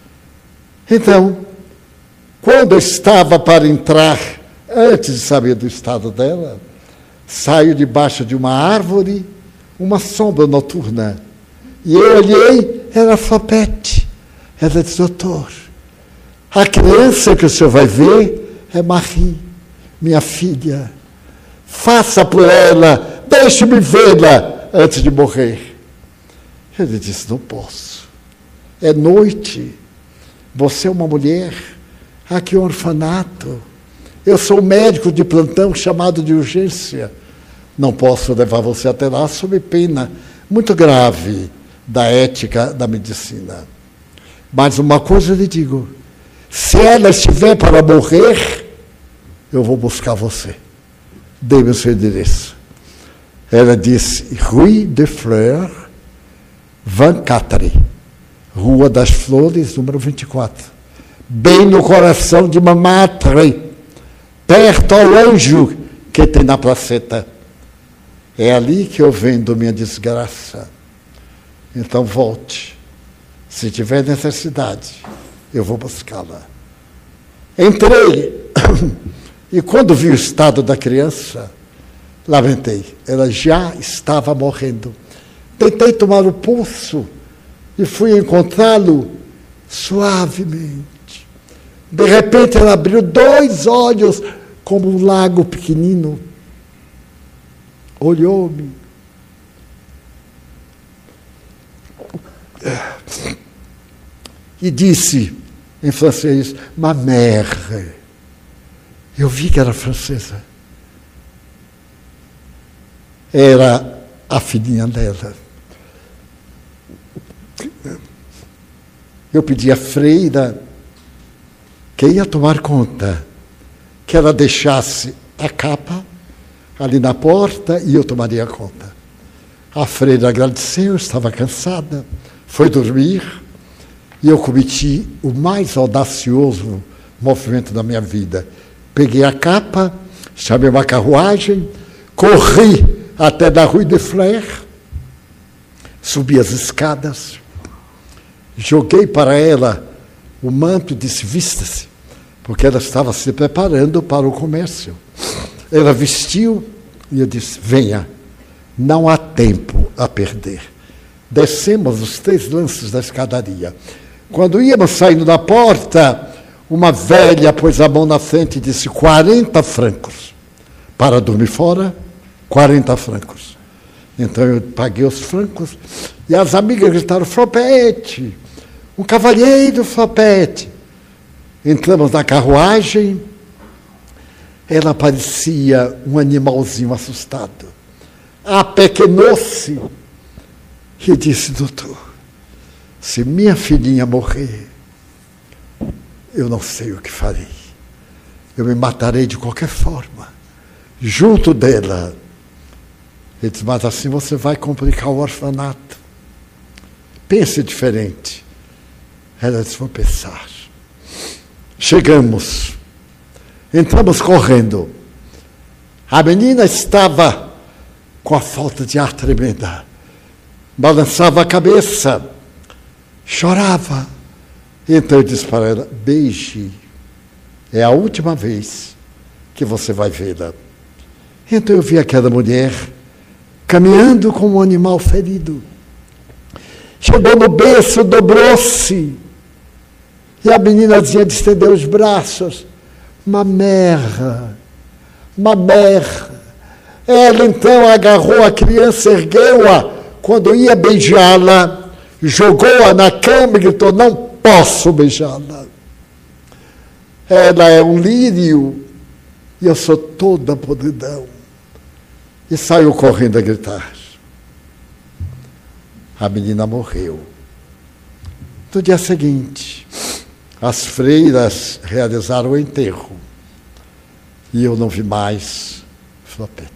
Então, quando eu estava para entrar, antes de saber do estado dela, saio debaixo de uma árvore, uma sombra noturna. E eu olhei, era a Flopete. Ela disse, doutor, a criança que o senhor vai ver é Marie, minha filha. Faça por ela, deixe-me vê-la antes de morrer. Ele disse, não posso. É noite. Você é uma mulher. Aqui é um orfanato. Eu sou médico de plantão chamado de urgência. Não posso levar você até lá sob pena muito grave da ética da medicina. Mas uma coisa eu lhe digo, se ela estiver para morrer, eu vou buscar você. Dê-me o seu endereço. Ela disse, Rue de Fleurs, vinte e quatro, Rua das Flores, número vinte e quatro. Bem no coração de Montmartre, perto ao anjo que tem na placeta. É ali que eu vendo minha desgraça. Então volte. Se tiver necessidade, eu vou buscá-la. Entrei, e quando vi o estado da criança, lamentei. Ela já estava morrendo. Tentei tomar o pulso e fui encontrá-lo suavemente. De repente ela abriu dois olhos como um lago pequenino. Olhou-me. E disse em francês, ma mère. Eu vi que era francesa. Era a filhinha dela. eu pedi à freira que ia tomar conta, que ela deixasse a capa ali na porta e eu tomaria conta. A freira agradeceu, estava cansada, foi dormir e eu cometi o mais audacioso movimento da minha vida. Peguei a capa, chamei uma carruagem, corri até da Rue de Flers, subi as escadas, joguei para ela o manto e disse, vista-se, porque ela estava se preparando para o comércio. Ela vestiu e eu disse, venha, não há tempo a perder. Descemos os três lances da escadaria. Quando íamos saindo da porta, uma velha pôs a mão na frente e disse, quarenta francos. Para dormir fora, quarenta francos. Então eu paguei os francos e as amigas gritaram, Flopete, um cavalheiro Flopete. Entramos na carruagem, ela parecia um animalzinho assustado. Apequenou-se e disse, doutor, se minha filhinha morrer, eu não sei o que farei. Eu me matarei de qualquer forma, junto dela. Ele disse, mas assim você vai complicar o orfanato. Pense diferente. Ela disse, vou pensar. Chegamos. Entramos correndo. A menina estava com a falta de ar tremenda. Balançava a cabeça. Chorava. Então eu disse para ela, beije. É a última vez que você vai vê-la. Então eu vi aquela mulher caminhando como um animal ferido. Chegou no berço, dobrou-se. E a menina dizia de estender os braços. Mamerra, mamerra. Ela então agarrou a criança, ergueu-a. Quando ia beijá-la, jogou-a na cama e gritou, não posso beijá-la. Ela é um lírio e eu sou toda podridão. E saiu correndo a gritar. A menina morreu. No dia seguinte, as freiras realizaram o enterro. E eu não vi mais Flopete.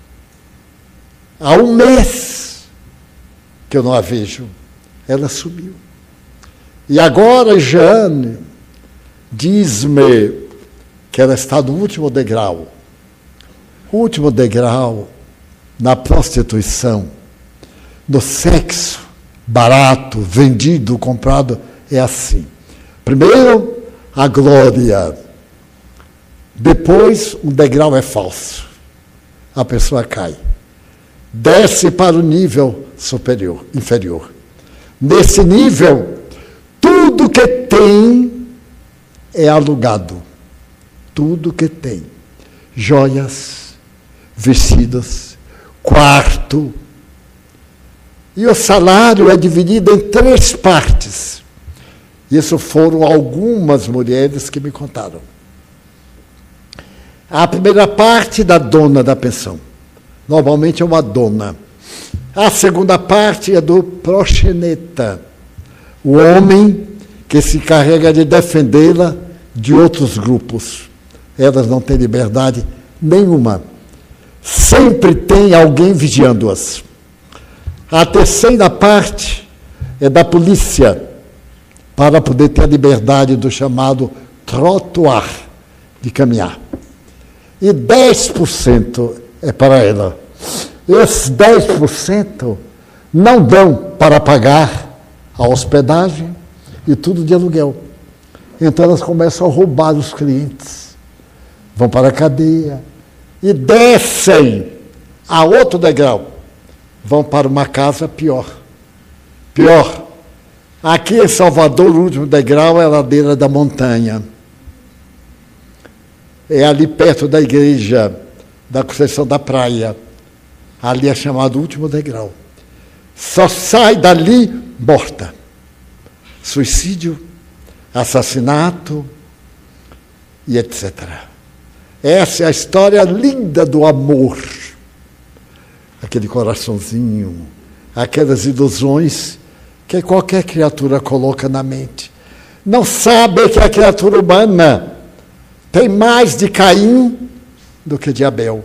Há um mês que eu não a vejo. Ela sumiu. E agora, Jeane, diz-me que ela está no último degrau. O último degrau na prostituição, no sexo barato, vendido, comprado, é assim. Primeiro, a glória. Depois, um degrau é falso. A pessoa cai. Desce para o nível superior, inferior. Nesse nível, tudo que tem é alugado. Tudo que tem. Joias, vestidos, quarto. E o salário é dividido em três partes. Isso foram algumas mulheres que me contaram. A primeira parte da dona da pensão. Normalmente é uma dona. A segunda parte é do proxeneta. O homem que se carrega de defendê-la de outros grupos. Elas não têm liberdade nenhuma. Sempre tem alguém vigiando-as. A terceira parte é da polícia, para poder ter a liberdade do chamado trotuar, de caminhar. E dez por cento é para ela. Esses dez por cento não dão para pagar a hospedagem e tudo de aluguel. Então elas começam a roubar os clientes, vão para a cadeia e descem a outro degrau, vão para uma casa pior. Pior. Aqui em Salvador, o último degrau é a ladeira da montanha. É ali perto da igreja da Conceição da Praia. Ali é chamado último degrau. Só sai dali morta. Suicídio, assassinato e etcétera. Essa é a história linda do amor. Aquele coraçãozinho, aquelas ilusões que qualquer criatura coloca na mente. Não sabe que a criatura humana tem mais de Caim do que de Abel.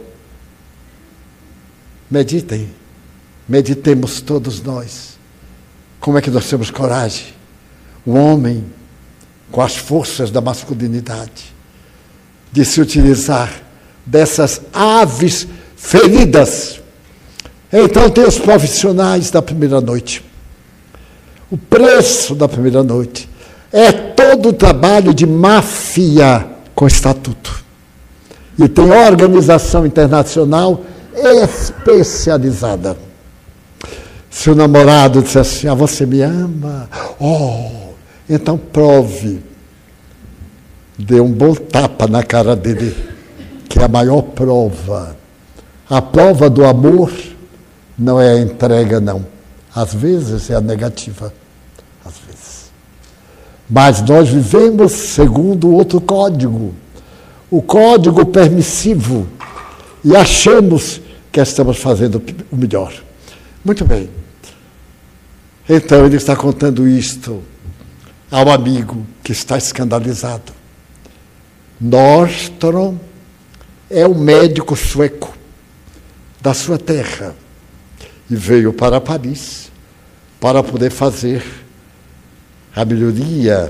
Meditem, meditemos todos nós. Como é que nós temos coragem? O homem, com as forças da masculinidade, de se utilizar dessas aves feridas. Então tem os profissionais da primeira noite. O preço da primeira noite é todo o trabalho de máfia com estatuto. E tem organização internacional especializada. Se o namorado disser assim, ah, você me ama? Oh, então prove. Dê um bom tapa na cara dele, que é a maior prova. A prova do amor não é a entrega, não. Às vezes é a negativa. Às vezes. Mas nós vivemos segundo outro código. O código permissivo. E achamos que estamos fazendo o melhor. Muito bem. Então ele está contando isto ao amigo que está escandalizado. Nordström é o médico sueco da sua terra e veio para Paris para poder fazer a melhoria.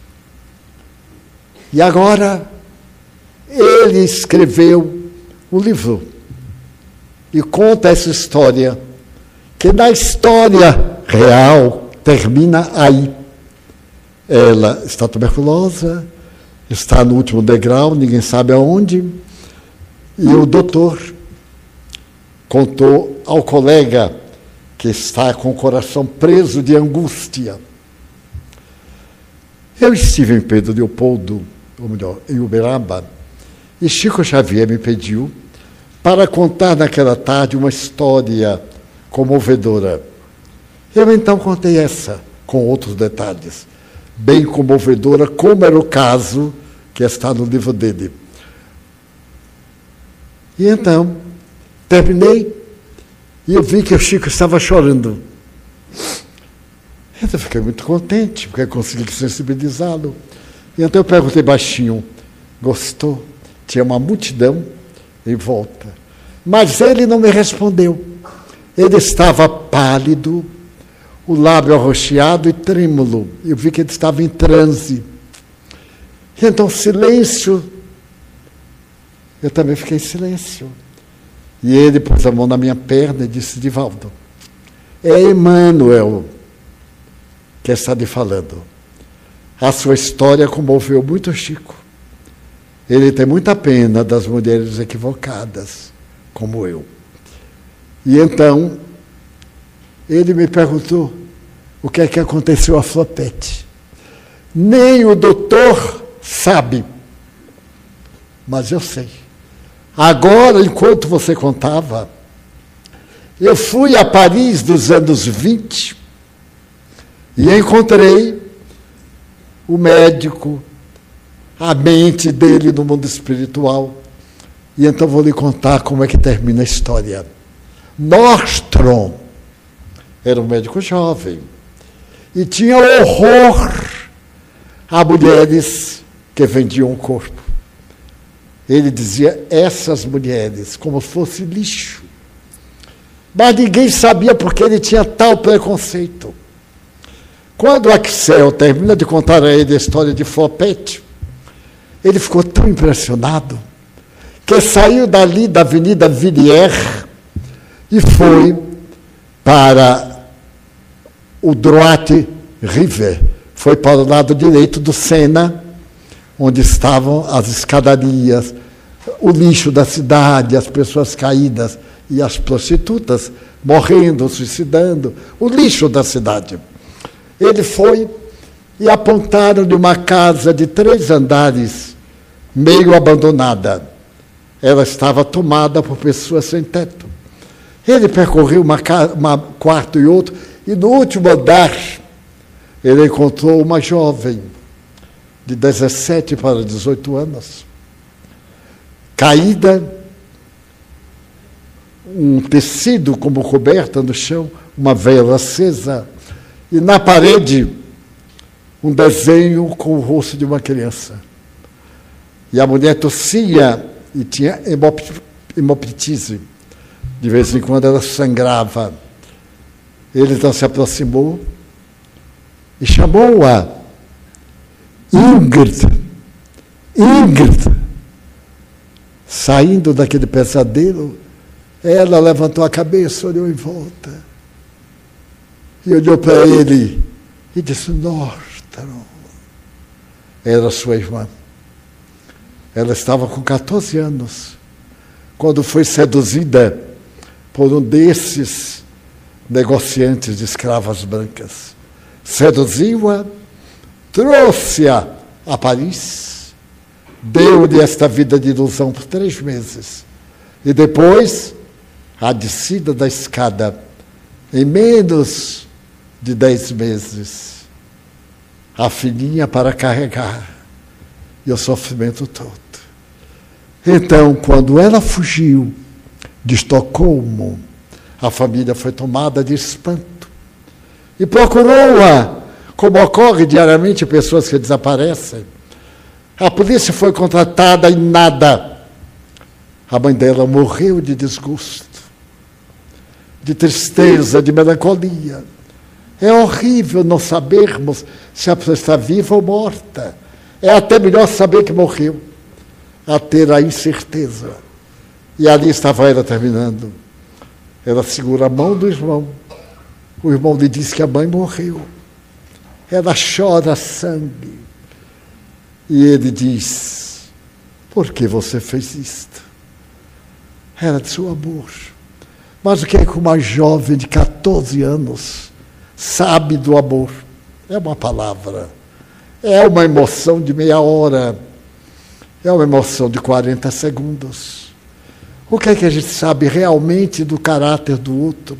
E agora ele escreveu um livro e conta essa história, que na história real termina aí. Ela está tuberculosa, está no último degrau, ninguém sabe aonde, e o doutor contou ao colega que está com o coração preso de angústia. Eu estive em Pedro Leopoldo, ou melhor, em Uberaba, e Chico Xavier me pediu para contar naquela tarde uma história comovedora. Eu então contei essa, com outros detalhes, bem comovedora, como era o caso que está no livro dele. E então, terminei, e eu vi que o Chico estava chorando. Então, eu fiquei muito contente, porque eu consegui sensibilizá-lo. E então eu perguntei baixinho, gostou? Tinha uma multidão em volta. Mas ele não me respondeu. Ele estava pálido, o lábio arroxeado e trêmulo. Eu vi que ele estava em transe. E então, silêncio. Eu também fiquei em silêncio. E ele pôs a mão na minha perna e disse, Divaldo, é Emmanuel que está lhe falando. A sua história comoveu muito o Chico. Ele tem muita pena das mulheres equivocadas, como eu. E então, ele me perguntou o que é que aconteceu a Flopete. Nem o doutor sabe, mas eu sei. Agora, enquanto você contava, eu fui a Paris dos anos vinte e encontrei o médico, a mente dele no mundo espiritual. E então vou lhe contar como é que termina a história. Nordström era um médico jovem e tinha horror a mulheres que vendiam o corpo. Ele dizia, essas mulheres, como se fosse lixo. Mas ninguém sabia porque ele tinha tal preconceito. Quando o Axel termina de contar a ele a história de Flopete, ele ficou tão impressionado que saiu dali da Avenida Villiers e foi para o Droite River, foi para o lado direito do Sena, onde estavam as escadarias, o lixo da cidade, as pessoas caídas e as prostitutas morrendo, suicidando, o lixo da cidade. Ele foi e apontaram-lhe uma casa de três andares, meio abandonada. Ela estava tomada por pessoas sem teto. Ele percorreu uma, uma quarto e outro, e no último andar, ele encontrou uma jovem de dezessete para dezoito anos, caída, um tecido como coberta no chão, uma vela acesa, e na parede um desenho com o rosto de uma criança. E a mulher tossia e tinha hemoptise. De vez em quando ela sangrava. Ele então se aproximou e chamou-a. Ingrid, Ingrid. Saindo daquele pesadelo, ela levantou a cabeça, olhou em volta e olhou para ele e disse: Norton. Era sua irmã. Ela estava com catorze anos, quando foi seduzida por um desses negociantes de escravas brancas. Seduziu-a, trouxe-a a Paris, deu-lhe esta vida de ilusão por três meses. E depois, a descida da escada, em menos de dez meses, a filhinha para carregar e o sofrimento todo. Então, quando ela fugiu de Estocolmo, a família foi tomada de espanto e procurou-a, como ocorre diariamente pessoas que desaparecem. A polícia foi contratada e nada. A mãe dela morreu de desgosto, de tristeza, de melancolia. É horrível não sabermos se a pessoa está viva ou morta. É até melhor saber que morreu, a ter a incerteza. E ali estava ela terminando. Ela segura a mão do irmão. O irmão lhe diz que a mãe morreu. Ela chora sangue. E ele diz: por que você fez isto? Era de seu amor. Mas o que é que uma jovem de catorze anos sabe do amor? É uma palavra. É uma emoção de meia hora. É uma emoção de quarenta segundos. O que é que a gente sabe realmente do caráter do outro?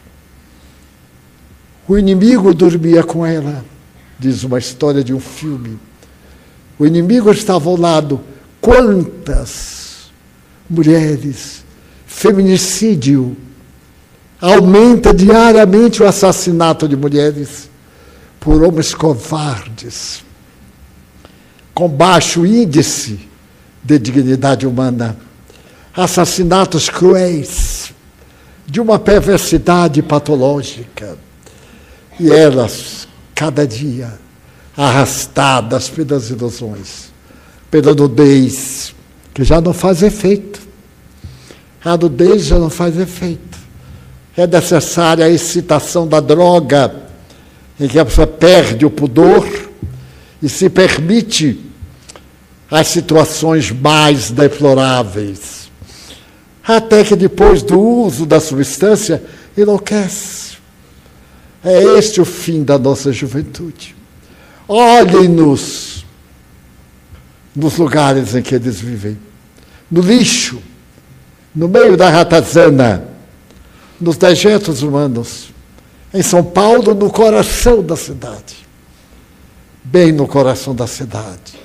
O inimigo dormia com ela, diz uma história de um filme. O inimigo estava ao lado. Quantas mulheres, feminicídio, aumenta diariamente o assassinato de mulheres por homens covardes, com baixo índice de dignidade humana. Assassinatos cruéis, de uma perversidade patológica. E elas, cada dia, arrastadas pelas ilusões, pela nudez, que já não faz efeito. A nudez já não faz efeito. É necessária a excitação da droga, em que a pessoa perde o pudor e se permite as situações mais deploráveis. Até que depois do uso da substância, enlouquece. É este o fim da nossa juventude. Olhem-nos nos lugares em que eles vivem. No lixo, no meio da ratazana, nos dejetos humanos. Em São Paulo, no coração da cidade. Bem no coração da cidade.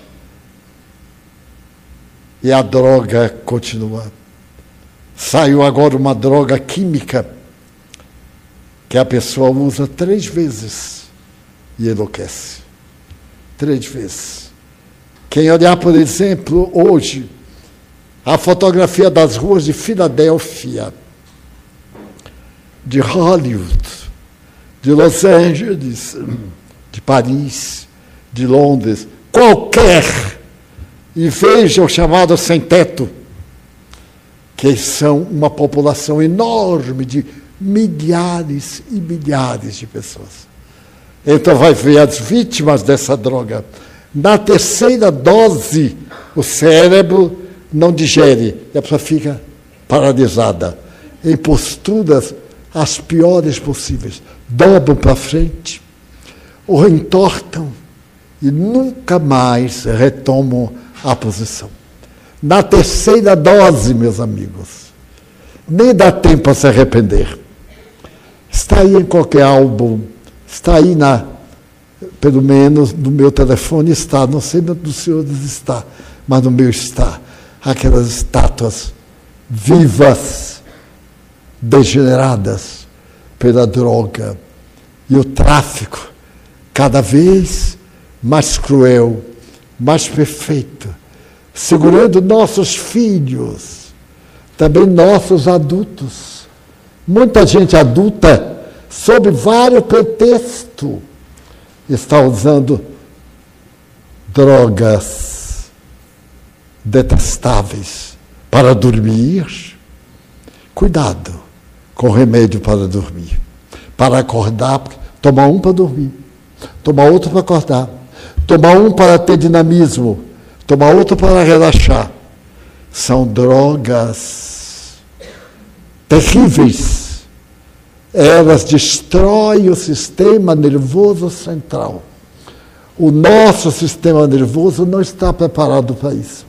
E a droga continua. Saiu agora uma droga química que a pessoa usa três vezes e enlouquece. Três vezes. Quem olhar, por exemplo, hoje, a fotografia das ruas de Filadélfia, de Hollywood, de Los Angeles, de Paris, de Londres, qualquer, e veja o chamado sem-teto, que são uma população enorme de milhares e milhares de pessoas. Então vai ver as vítimas dessa droga. Na terceira dose, o cérebro não digere e a pessoa fica paralisada, em posturas as piores possíveis. Dobram para frente, ou entortam e nunca mais retomam a posição. Na terceira dose, meus amigos, nem dá tempo a se arrepender. Está aí em qualquer álbum, está aí, na, pelo menos no meu telefone está, não sei onde dos senhores está, mas no meu está, aquelas estátuas vivas, degeneradas pela droga E o tráfico, cada vez mais cruel, mais perfeito, segurando nossos filhos, também nossos adultos. Muita gente adulta, sob vários pretextos, está usando drogas detestáveis para dormir. Cuidado com remédio para dormir. Para acordar, tomar um para dormir, tomar outro para acordar, tomar um para ter dinamismo, tomar outro para relaxar. São drogas terríveis. Elas destroem o sistema nervoso central. O nosso sistema nervoso não está preparado para isso.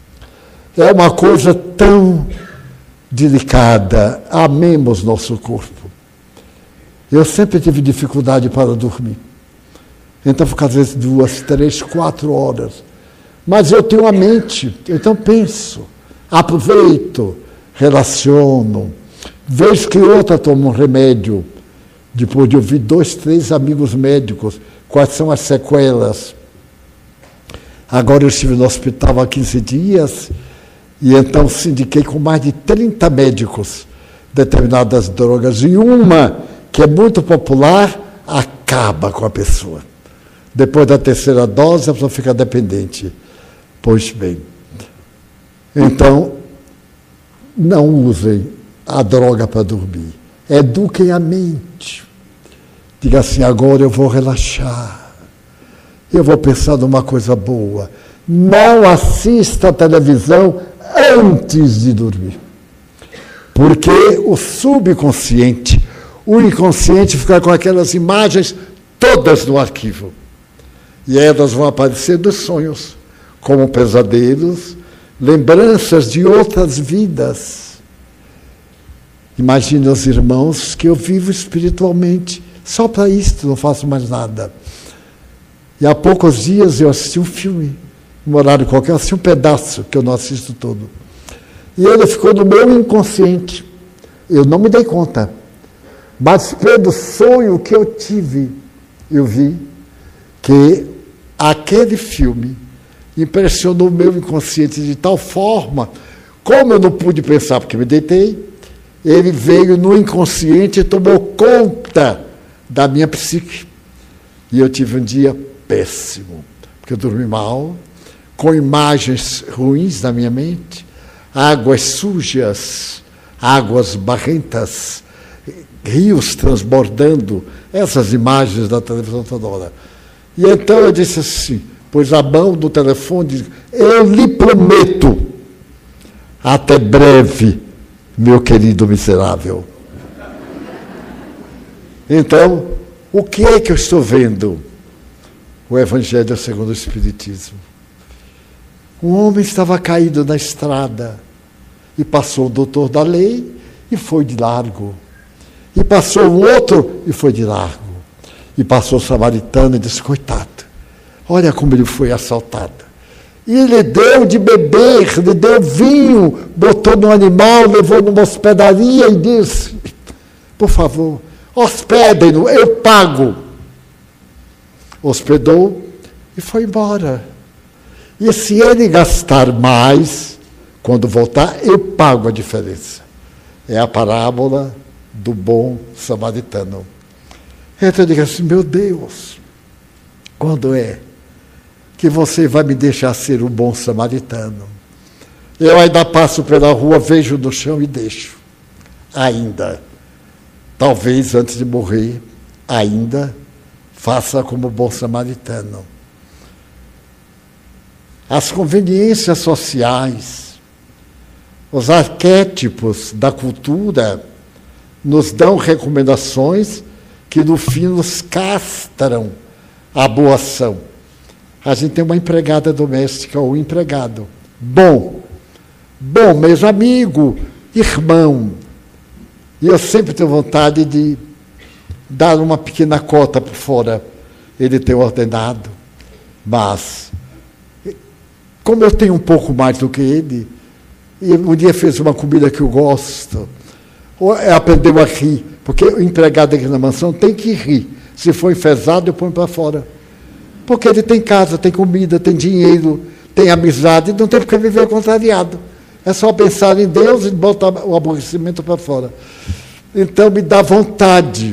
É uma coisa tão delicada. Amemos nosso corpo. Eu sempre tive dificuldade para dormir. Então, fico às vezes duas, três, quatro horas. Mas eu tenho a mente, então penso, aproveito, relaciono. Vez que outra tomo um remédio, depois de ouvir dois, três amigos médicos, quais são as sequelas. Agora eu estive no hospital há quinze dias, e então sindiquei com mais de trinta médicos determinadas drogas, e uma, que é muito popular, acaba com a pessoa. Depois da terceira dose, a pessoa fica dependente. Pois bem, então, não usem a droga para dormir. Eduquem a mente. Diga assim, agora eu vou relaxar. Eu vou pensar numa coisa boa. Não assista a televisão antes de dormir. Porque o subconsciente, o inconsciente fica com aquelas imagens todas no arquivo. E elas vão aparecer nos sonhos, como pesadelos, lembranças de outras vidas. Imagine os irmãos que eu vivo espiritualmente, só para isso, não faço mais nada. E há poucos dias eu assisti um filme, um horário qualquer, eu assisti um pedaço, que eu não assisto todo. E ele ficou no meu inconsciente. Eu não me dei conta. Mas pelo sonho que eu tive, eu vi que aquele filme impressionou o meu inconsciente de tal forma, como eu não pude pensar, porque me deitei, ele veio no inconsciente e tomou conta da minha psique. E eu tive um dia péssimo, porque eu dormi mal, com imagens ruins na minha mente, águas sujas, águas barrentas, rios transbordando, essas imagens da televisão toda hora. E então eu disse assim, pôs a mão no telefone, eu lhe prometo, até breve, meu querido miserável. Então, o que é que eu estou vendo? O Evangelho segundo o Espiritismo. Um homem estava caído na estrada, e passou o doutor da lei, e foi de largo. E passou o outro, e foi de largo. E passou o samaritano, e disse, coitado, olha como ele foi assaltado. E ele deu de beber, lhe deu vinho, botou no animal, levou numa hospedaria e disse, por favor, hospedem-no, eu pago. Hospedou e foi embora. E se ele gastar mais, quando voltar, eu pago a diferença. É a parábola do bom samaritano. Então eu digo assim, meu Deus, quando é que você vai me deixar ser um bom samaritano? Eu ainda passo pela rua, vejo no chão e deixo. Ainda. Talvez antes de morrer, ainda faça como bom samaritano. As conveniências sociais, os arquétipos da cultura nos dão recomendações que no fim nos castram a boa ação. A gente tem uma empregada doméstica ou um empregado. Bom, bom, meu amigo, irmão. E eu sempre tenho vontade de dar uma pequena cota por fora. Ele tem ordenado. Mas, como eu tenho um pouco mais do que ele, e um dia fez uma comida que eu gosto, ou aprendeu a rir, porque o empregado aqui na mansão tem que rir. Se for enfesado, eu ponho para fora. Porque ele tem casa, tem comida, tem dinheiro, tem amizade, não tem por que viver contrariado. É só pensar em Deus e botar o aborrecimento para fora. Então me dá vontade.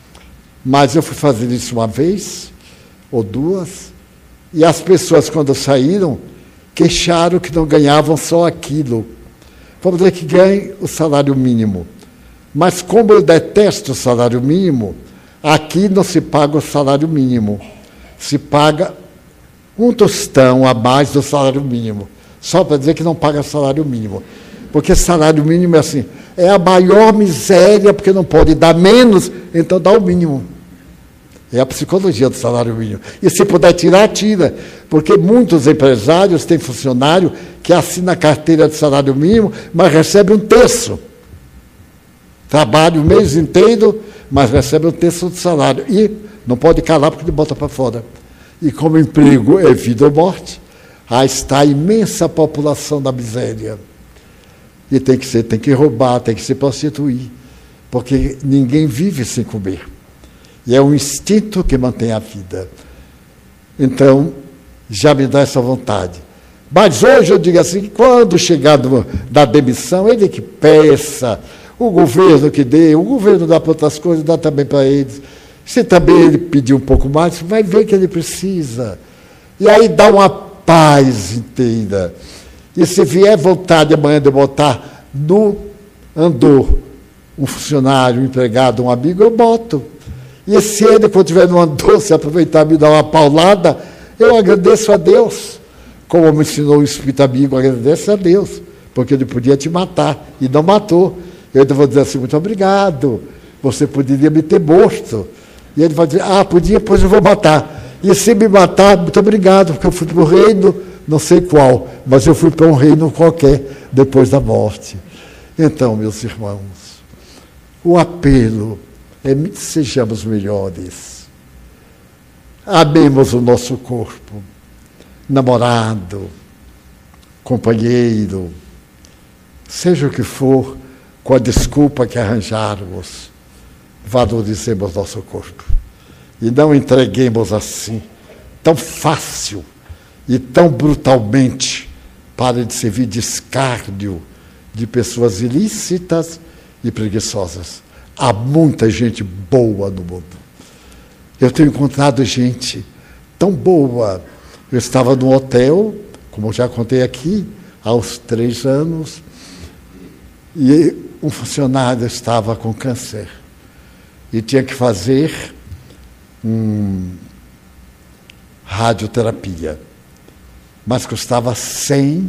Mas eu fui fazer isso uma vez, ou duas, e as pessoas, quando saíram, queixaram que não ganhavam só aquilo. Vamos dizer que ganhem o salário mínimo. Mas como eu detesto o salário mínimo, aqui não se paga o salário mínimo. Se paga um tostão a mais do salário mínimo. Só para dizer que não paga salário mínimo. Porque salário mínimo é assim, é a maior miséria, porque não pode dar menos, então dá o mínimo. É a psicologia do salário mínimo. E se puder tirar, tira. Porque muitos empresários têm funcionário que assina a carteira de salário mínimo, mas recebe um terço. Trabalha o mês inteiro, mas recebe um terço do salário. E não pode calar porque ele bota para fora. E como emprego é vida ou morte, aí está a imensa população da miséria. E tem que ser, tem que roubar, tem que se prostituir. Porque ninguém vive sem comer. E é um instinto que mantém a vida. Então, já me dá essa vontade. Mas hoje eu digo assim, quando chegar do, da demissão, ele que peça, o governo que dê, o governo dá para outras coisas, dá também para eles. Se também ele pedir um pouco mais, vai ver que ele precisa. E aí dá uma paz inteira. E se vier vontade amanhã de botar no andor um funcionário, um empregado, um amigo, eu boto. E se ele, quando estiver no andor, se aproveitar e me dar uma paulada, eu agradeço a Deus. Como me ensinou o Espírito Amigo, agradeço a Deus, porque ele podia te matar, e não matou. Eu vou dizer assim, muito obrigado, você poderia me ter morto. E ele vai dizer, ah, podia, pois eu vou matar. E se me matar, muito obrigado, porque eu fui para o reino, não sei qual, mas eu fui para um reino qualquer, depois da morte. Então, meus irmãos, o apelo é que sejamos melhores. Amemos o nosso corpo, namorado, companheiro, seja o que for, com a desculpa que arranjarmos, valorizemos nosso corpo. E não entreguemos assim, tão fácil e tão brutalmente, para de servir de escárnio de pessoas ilícitas e preguiçosas. Há muita gente boa no mundo. Eu tenho encontrado gente tão boa. Eu estava num hotel, como eu já contei aqui, há uns três anos, e um funcionário estava com câncer e tinha que fazer um radioterapia, mas custava cem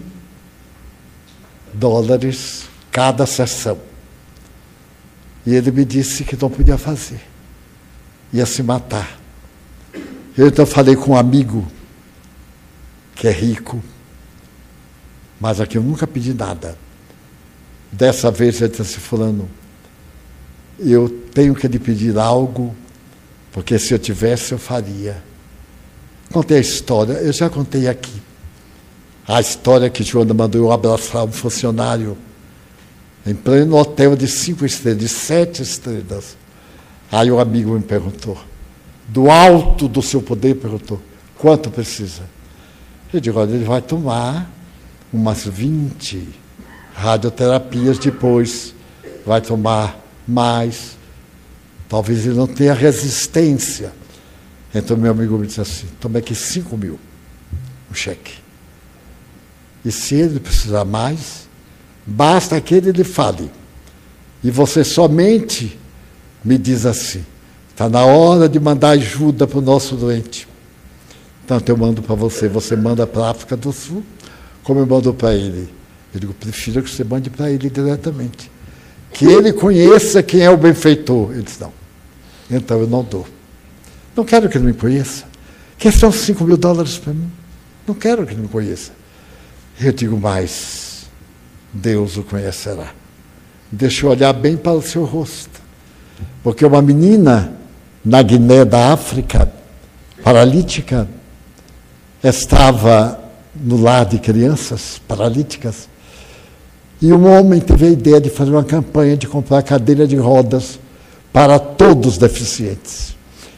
dólares cada sessão. E ele me disse que não podia fazer, ia se matar. Eu então falei com um amigo que é rico, mas aqui eu nunca pedi nada. Dessa vez ele disse assim, fulano, eu tenho que lhe pedir algo, porque se eu tivesse eu faria. Contei a história, eu já contei aqui. A história que Joana mandou eu abraçar um funcionário em pleno hotel de cinco estrelas, de sete estrelas. Aí o amigo me perguntou, do alto do seu poder, perguntou, quanto precisa? Eu digo, olha, ele vai tomar umas vinte radioterapias depois, vai tomar mais, talvez ele não tenha resistência. Então meu amigo me disse assim, toma aqui cinco mil, o cheque. E se ele precisar mais, basta que ele lhe fale. E você somente me diz assim, está na hora de mandar ajuda para o nosso doente. Então eu mando para você, você manda para a África do Sul, como eu mando para ele. Eu digo, prefiro que você mande para ele diretamente. Que ele conheça quem é o benfeitor. Ele disse, não. Então eu não dou. Não quero que ele me conheça. Quer só cinco mil dólares para mim? Não quero que ele me conheça. Eu digo, mas Deus o conhecerá. Deixa eu olhar bem para o seu rosto. Porque uma menina na Guiné da África, paralítica, estava no lar de crianças paralíticas, e um homem teve a ideia de fazer uma campanha de comprar cadeira de rodas para todos os deficientes.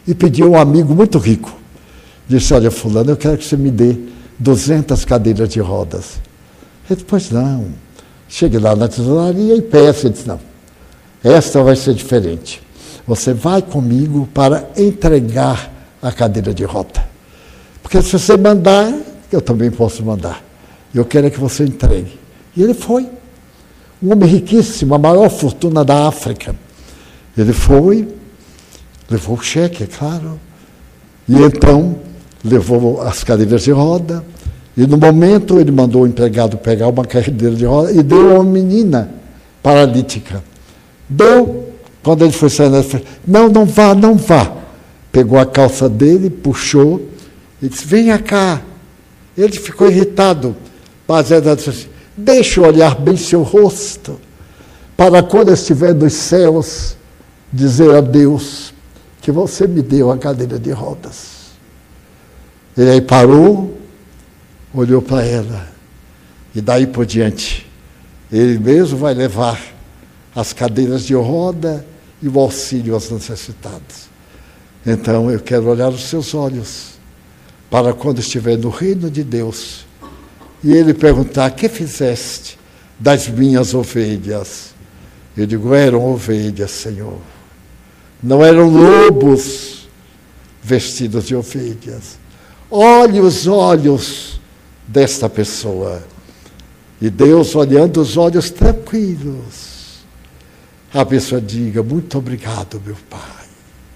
e pediu a um amigo muito rico. Disse, olha, fulano, eu quero que você me dê duzentas cadeiras de rodas. Ele disse, pois não. Chegue lá na tesouraria e peça. Ele disse, não, esta vai ser diferente. Você vai comigo para entregar a cadeira de roda. Porque se você mandar, eu também posso mandar. Eu quero é que você entregue. E ele foi. Um homem riquíssimo, a maior fortuna da África. Ele foi, levou o cheque, é claro, e então levou as cadeiras de roda, e no momento ele mandou o empregado pegar uma cadeira de roda e deu a uma menina paralítica. Deu, quando ele foi saindo, ele falou, não, não vá, não vá. Pegou a calça dele, puxou, e disse, venha cá. Ele ficou irritado, mas ela disse assim, deixa eu olhar bem seu rosto, para quando eu estiver nos céus, dizer a Deus que você me deu a cadeira de rodas. Ele aí parou, olhou para ela, e daí por diante, ele mesmo vai levar as cadeiras de roda e o auxílio aos necessitados. Então eu quero olhar os seus olhos, para quando estiver no reino de Deus, e ele perguntar, que fizeste das minhas ovelhas? Eu digo, eram ovelhas, Senhor. Não eram lobos vestidos de ovelhas. Olhe os olhos desta pessoa. E Deus, olhando os olhos tranquilos, a pessoa diga, muito obrigado, meu Pai.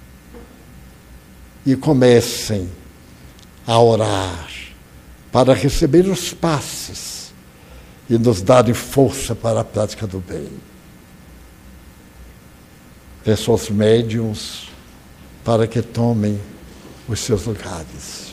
E comecem a orar para receber os passes e nos darem força para a prática do bem. Peço aos médiuns para que tomem os seus lugares.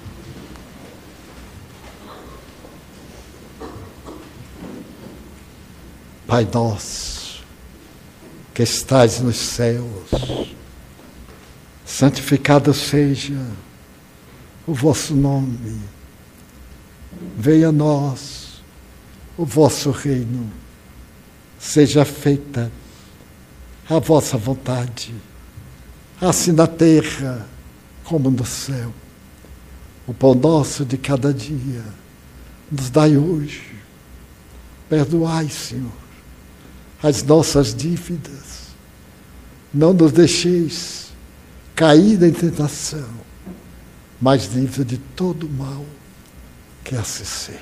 Pai nosso, que estais nos céus, santificado seja o vosso nome. Venha a nós o vosso reino. Seja feita a vossa vontade, assim na terra como no céu. O pão nosso de cada dia nos dai hoje. Perdoai, Senhor, as nossas dívidas. Não nos deixeis cair em tentação, mas livra de todo mal, que assim seja.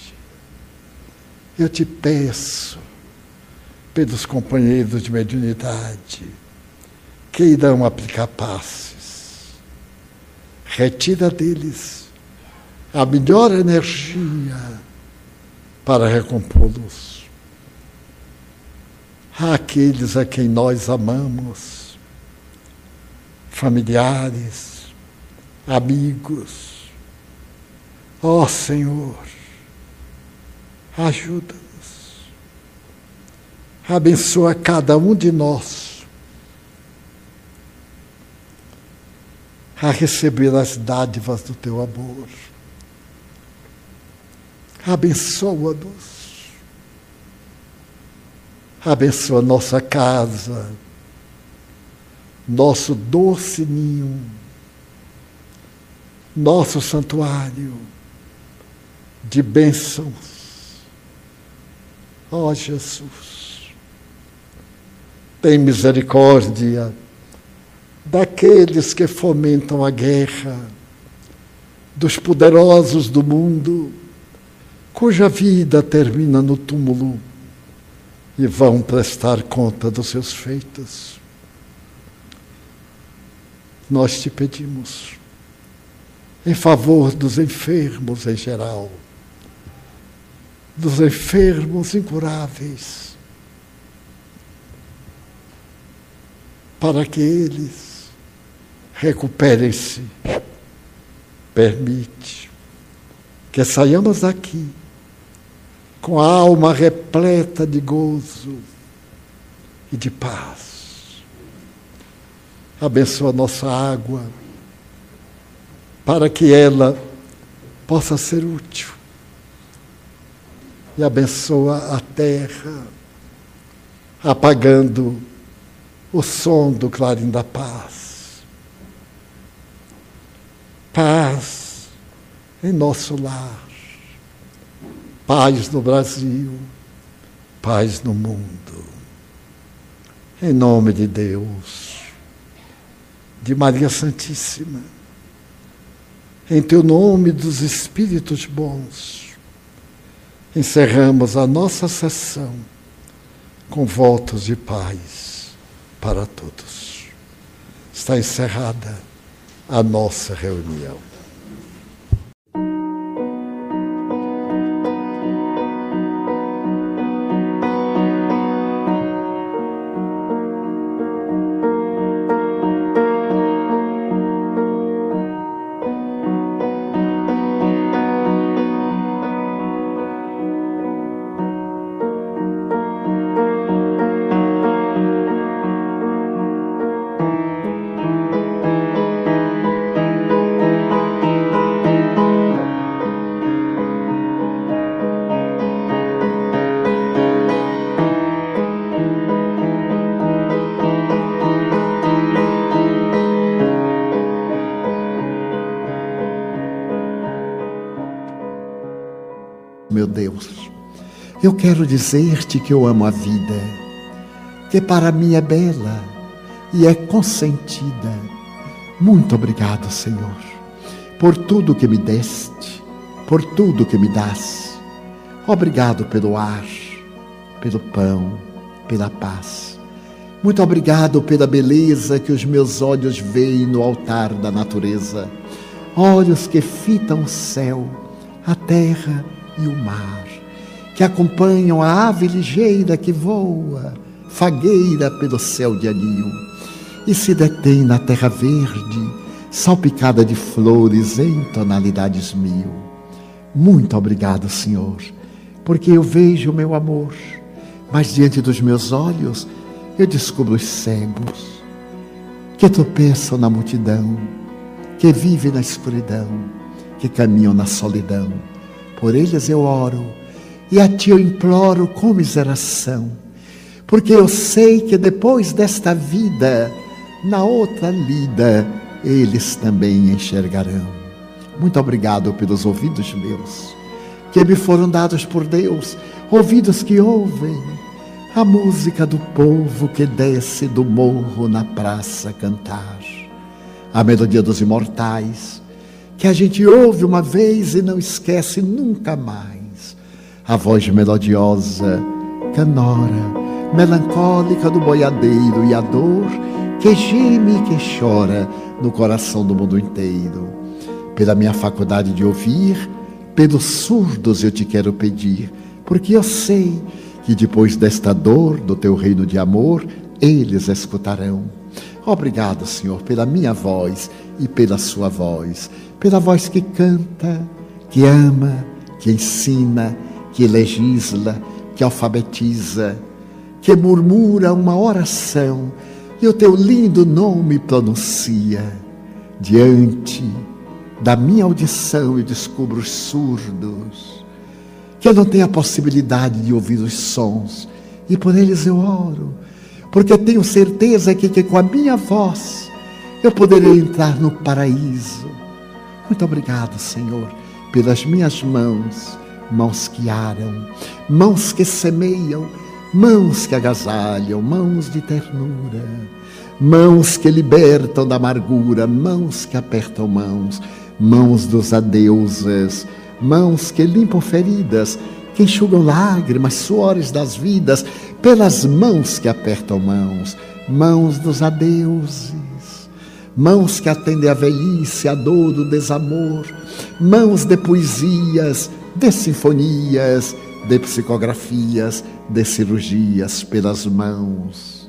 Eu te peço, pelos companheiros de mediunidade, que irão aplicar passes, retira deles a melhor energia para recompô-los. Àqueles a quem nós amamos, familiares, amigos, ó Senhor, ajuda-nos. Abençoa cada um de nós a receber as dádivas do teu amor. Abençoa-nos. Abençoa nossa casa, nosso doce ninho, nosso santuário de bênçãos. Ó Jesus, tem misericórdia daqueles que fomentam a guerra, dos poderosos do mundo, cuja vida termina no túmulo e vão prestar conta dos seus feitos. Nós te pedimos, em favor dos enfermos em geral, dos enfermos incuráveis, para que eles recuperem-se. Permite que saiamos daqui com a alma repleta de gozo e de paz. Abençoa nossa água, para que ela possa ser útil. E abençoa a terra, apagando o som do clarim da paz. paz em nosso lar, paz no Brasil, paz no mundo. Em nome de Deus, de Maria Santíssima, em teu nome dos Espíritos bons, encerramos a nossa sessão com votos de paz para todos. Está encerrada a nossa reunião. Meu Deus, eu quero dizer-te que eu amo a vida, que para mim é bela e é consentida. Muito obrigado, Senhor, por tudo que me deste, por tudo que me dás. Obrigado pelo ar, pelo pão, pela paz. Muito obrigado pela beleza que os meus olhos veem no altar da natureza. Olhos que fitam o céu, a terra e o mar, que acompanham a ave ligeira que voa, fagueira pelo céu de anil, e se detém na terra verde, salpicada de flores em tonalidades mil. Muito obrigado, Senhor, porque eu vejo o meu amor, mas diante dos meus olhos eu descubro os cegos, que tropeçam na multidão, que vivem na escuridão, que caminham na solidão. Por eles eu oro, e a ti eu imploro com miseração, porque eu sei que depois desta vida, na outra lida, eles também enxergarão. Muito obrigado pelos ouvidos meus, que me foram dados por Deus, ouvidos que ouvem a música do povo que desce do morro na praça cantar, a melodia dos imortais, que a gente ouve uma vez e não esquece nunca mais. A voz melodiosa, canora, melancólica do boiadeiro, e a dor que geme e que chora no coração do mundo inteiro. Pela minha faculdade de ouvir, pelos surdos eu te quero pedir, porque eu sei que depois desta dor do teu reino de amor, eles escutarão. Obrigado, Senhor, pela minha voz e pela sua voz, pela voz que canta, que ama, que ensina, que legisla, que alfabetiza, que murmura uma oração e o teu lindo nome pronuncia. Diante da minha audição eu descubro os surdos, que eu não tenho a possibilidade de ouvir os sons, e por eles eu oro, porque tenho certeza que, que com a minha voz eu poderei entrar no paraíso. Muito obrigado, Senhor, pelas minhas mãos, mãos que aram, mãos que semeiam, mãos que agasalham, mãos de ternura, mãos que libertam da amargura, mãos que apertam mãos, mãos dos adeuses, mãos que limpam feridas, que enxugam lágrimas, suores das vidas, pelas mãos que apertam mãos, mãos dos adeuses, mãos que atendem a velhice, a dor do desamor, mãos de poesias, de sinfonias, de psicografias, de cirurgias, pelas mãos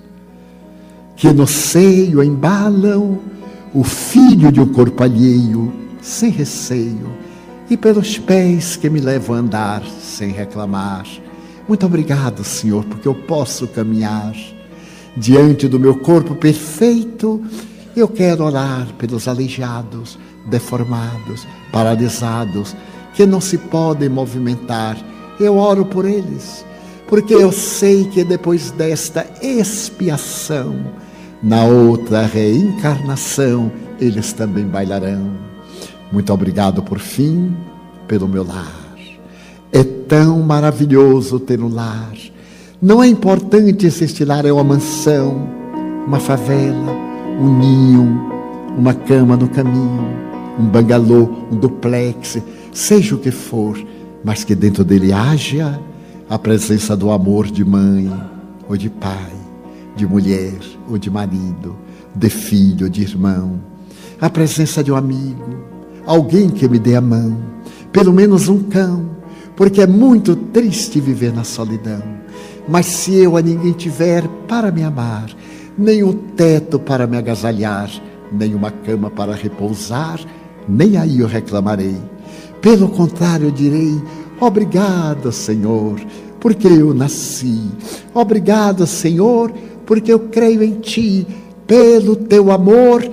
que no seio embalam o filho de um corpo alheio, sem receio, e pelos pés que me levam a andar sem reclamar. Muito obrigado, Senhor, porque eu posso caminhar diante do meu corpo perfeito. Eu quero orar pelos aleijados, deformados, paralisados, que não se podem movimentar. Eu oro por eles, porque eu sei que depois desta expiação, na outra reencarnação, eles também bailarão. Muito obrigado, por fim, pelo meu lar. É tão maravilhoso ter um lar. Não é importante se este lar é uma mansão, uma favela, um ninho, uma cama no caminho, um bangalô, um duplex, seja o que for, mas que dentro dele haja a presença do amor de mãe ou de pai, de mulher ou de marido, de filho ou de irmão, a presença de um amigo, alguém que me dê a mão, pelo menos um cão, porque é muito triste viver na solidão. Mas se eu a ninguém tiver para me amar, nem um teto para me agasalhar, nem uma cama para repousar, nem aí eu reclamarei. Pelo contrário, eu direi: obrigado, Senhor, porque eu nasci. Obrigado, Senhor, porque eu creio em Ti. Pelo Teu amor,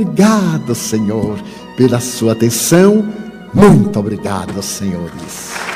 obrigado, Senhor, pela Sua atenção. Muito obrigado, senhores.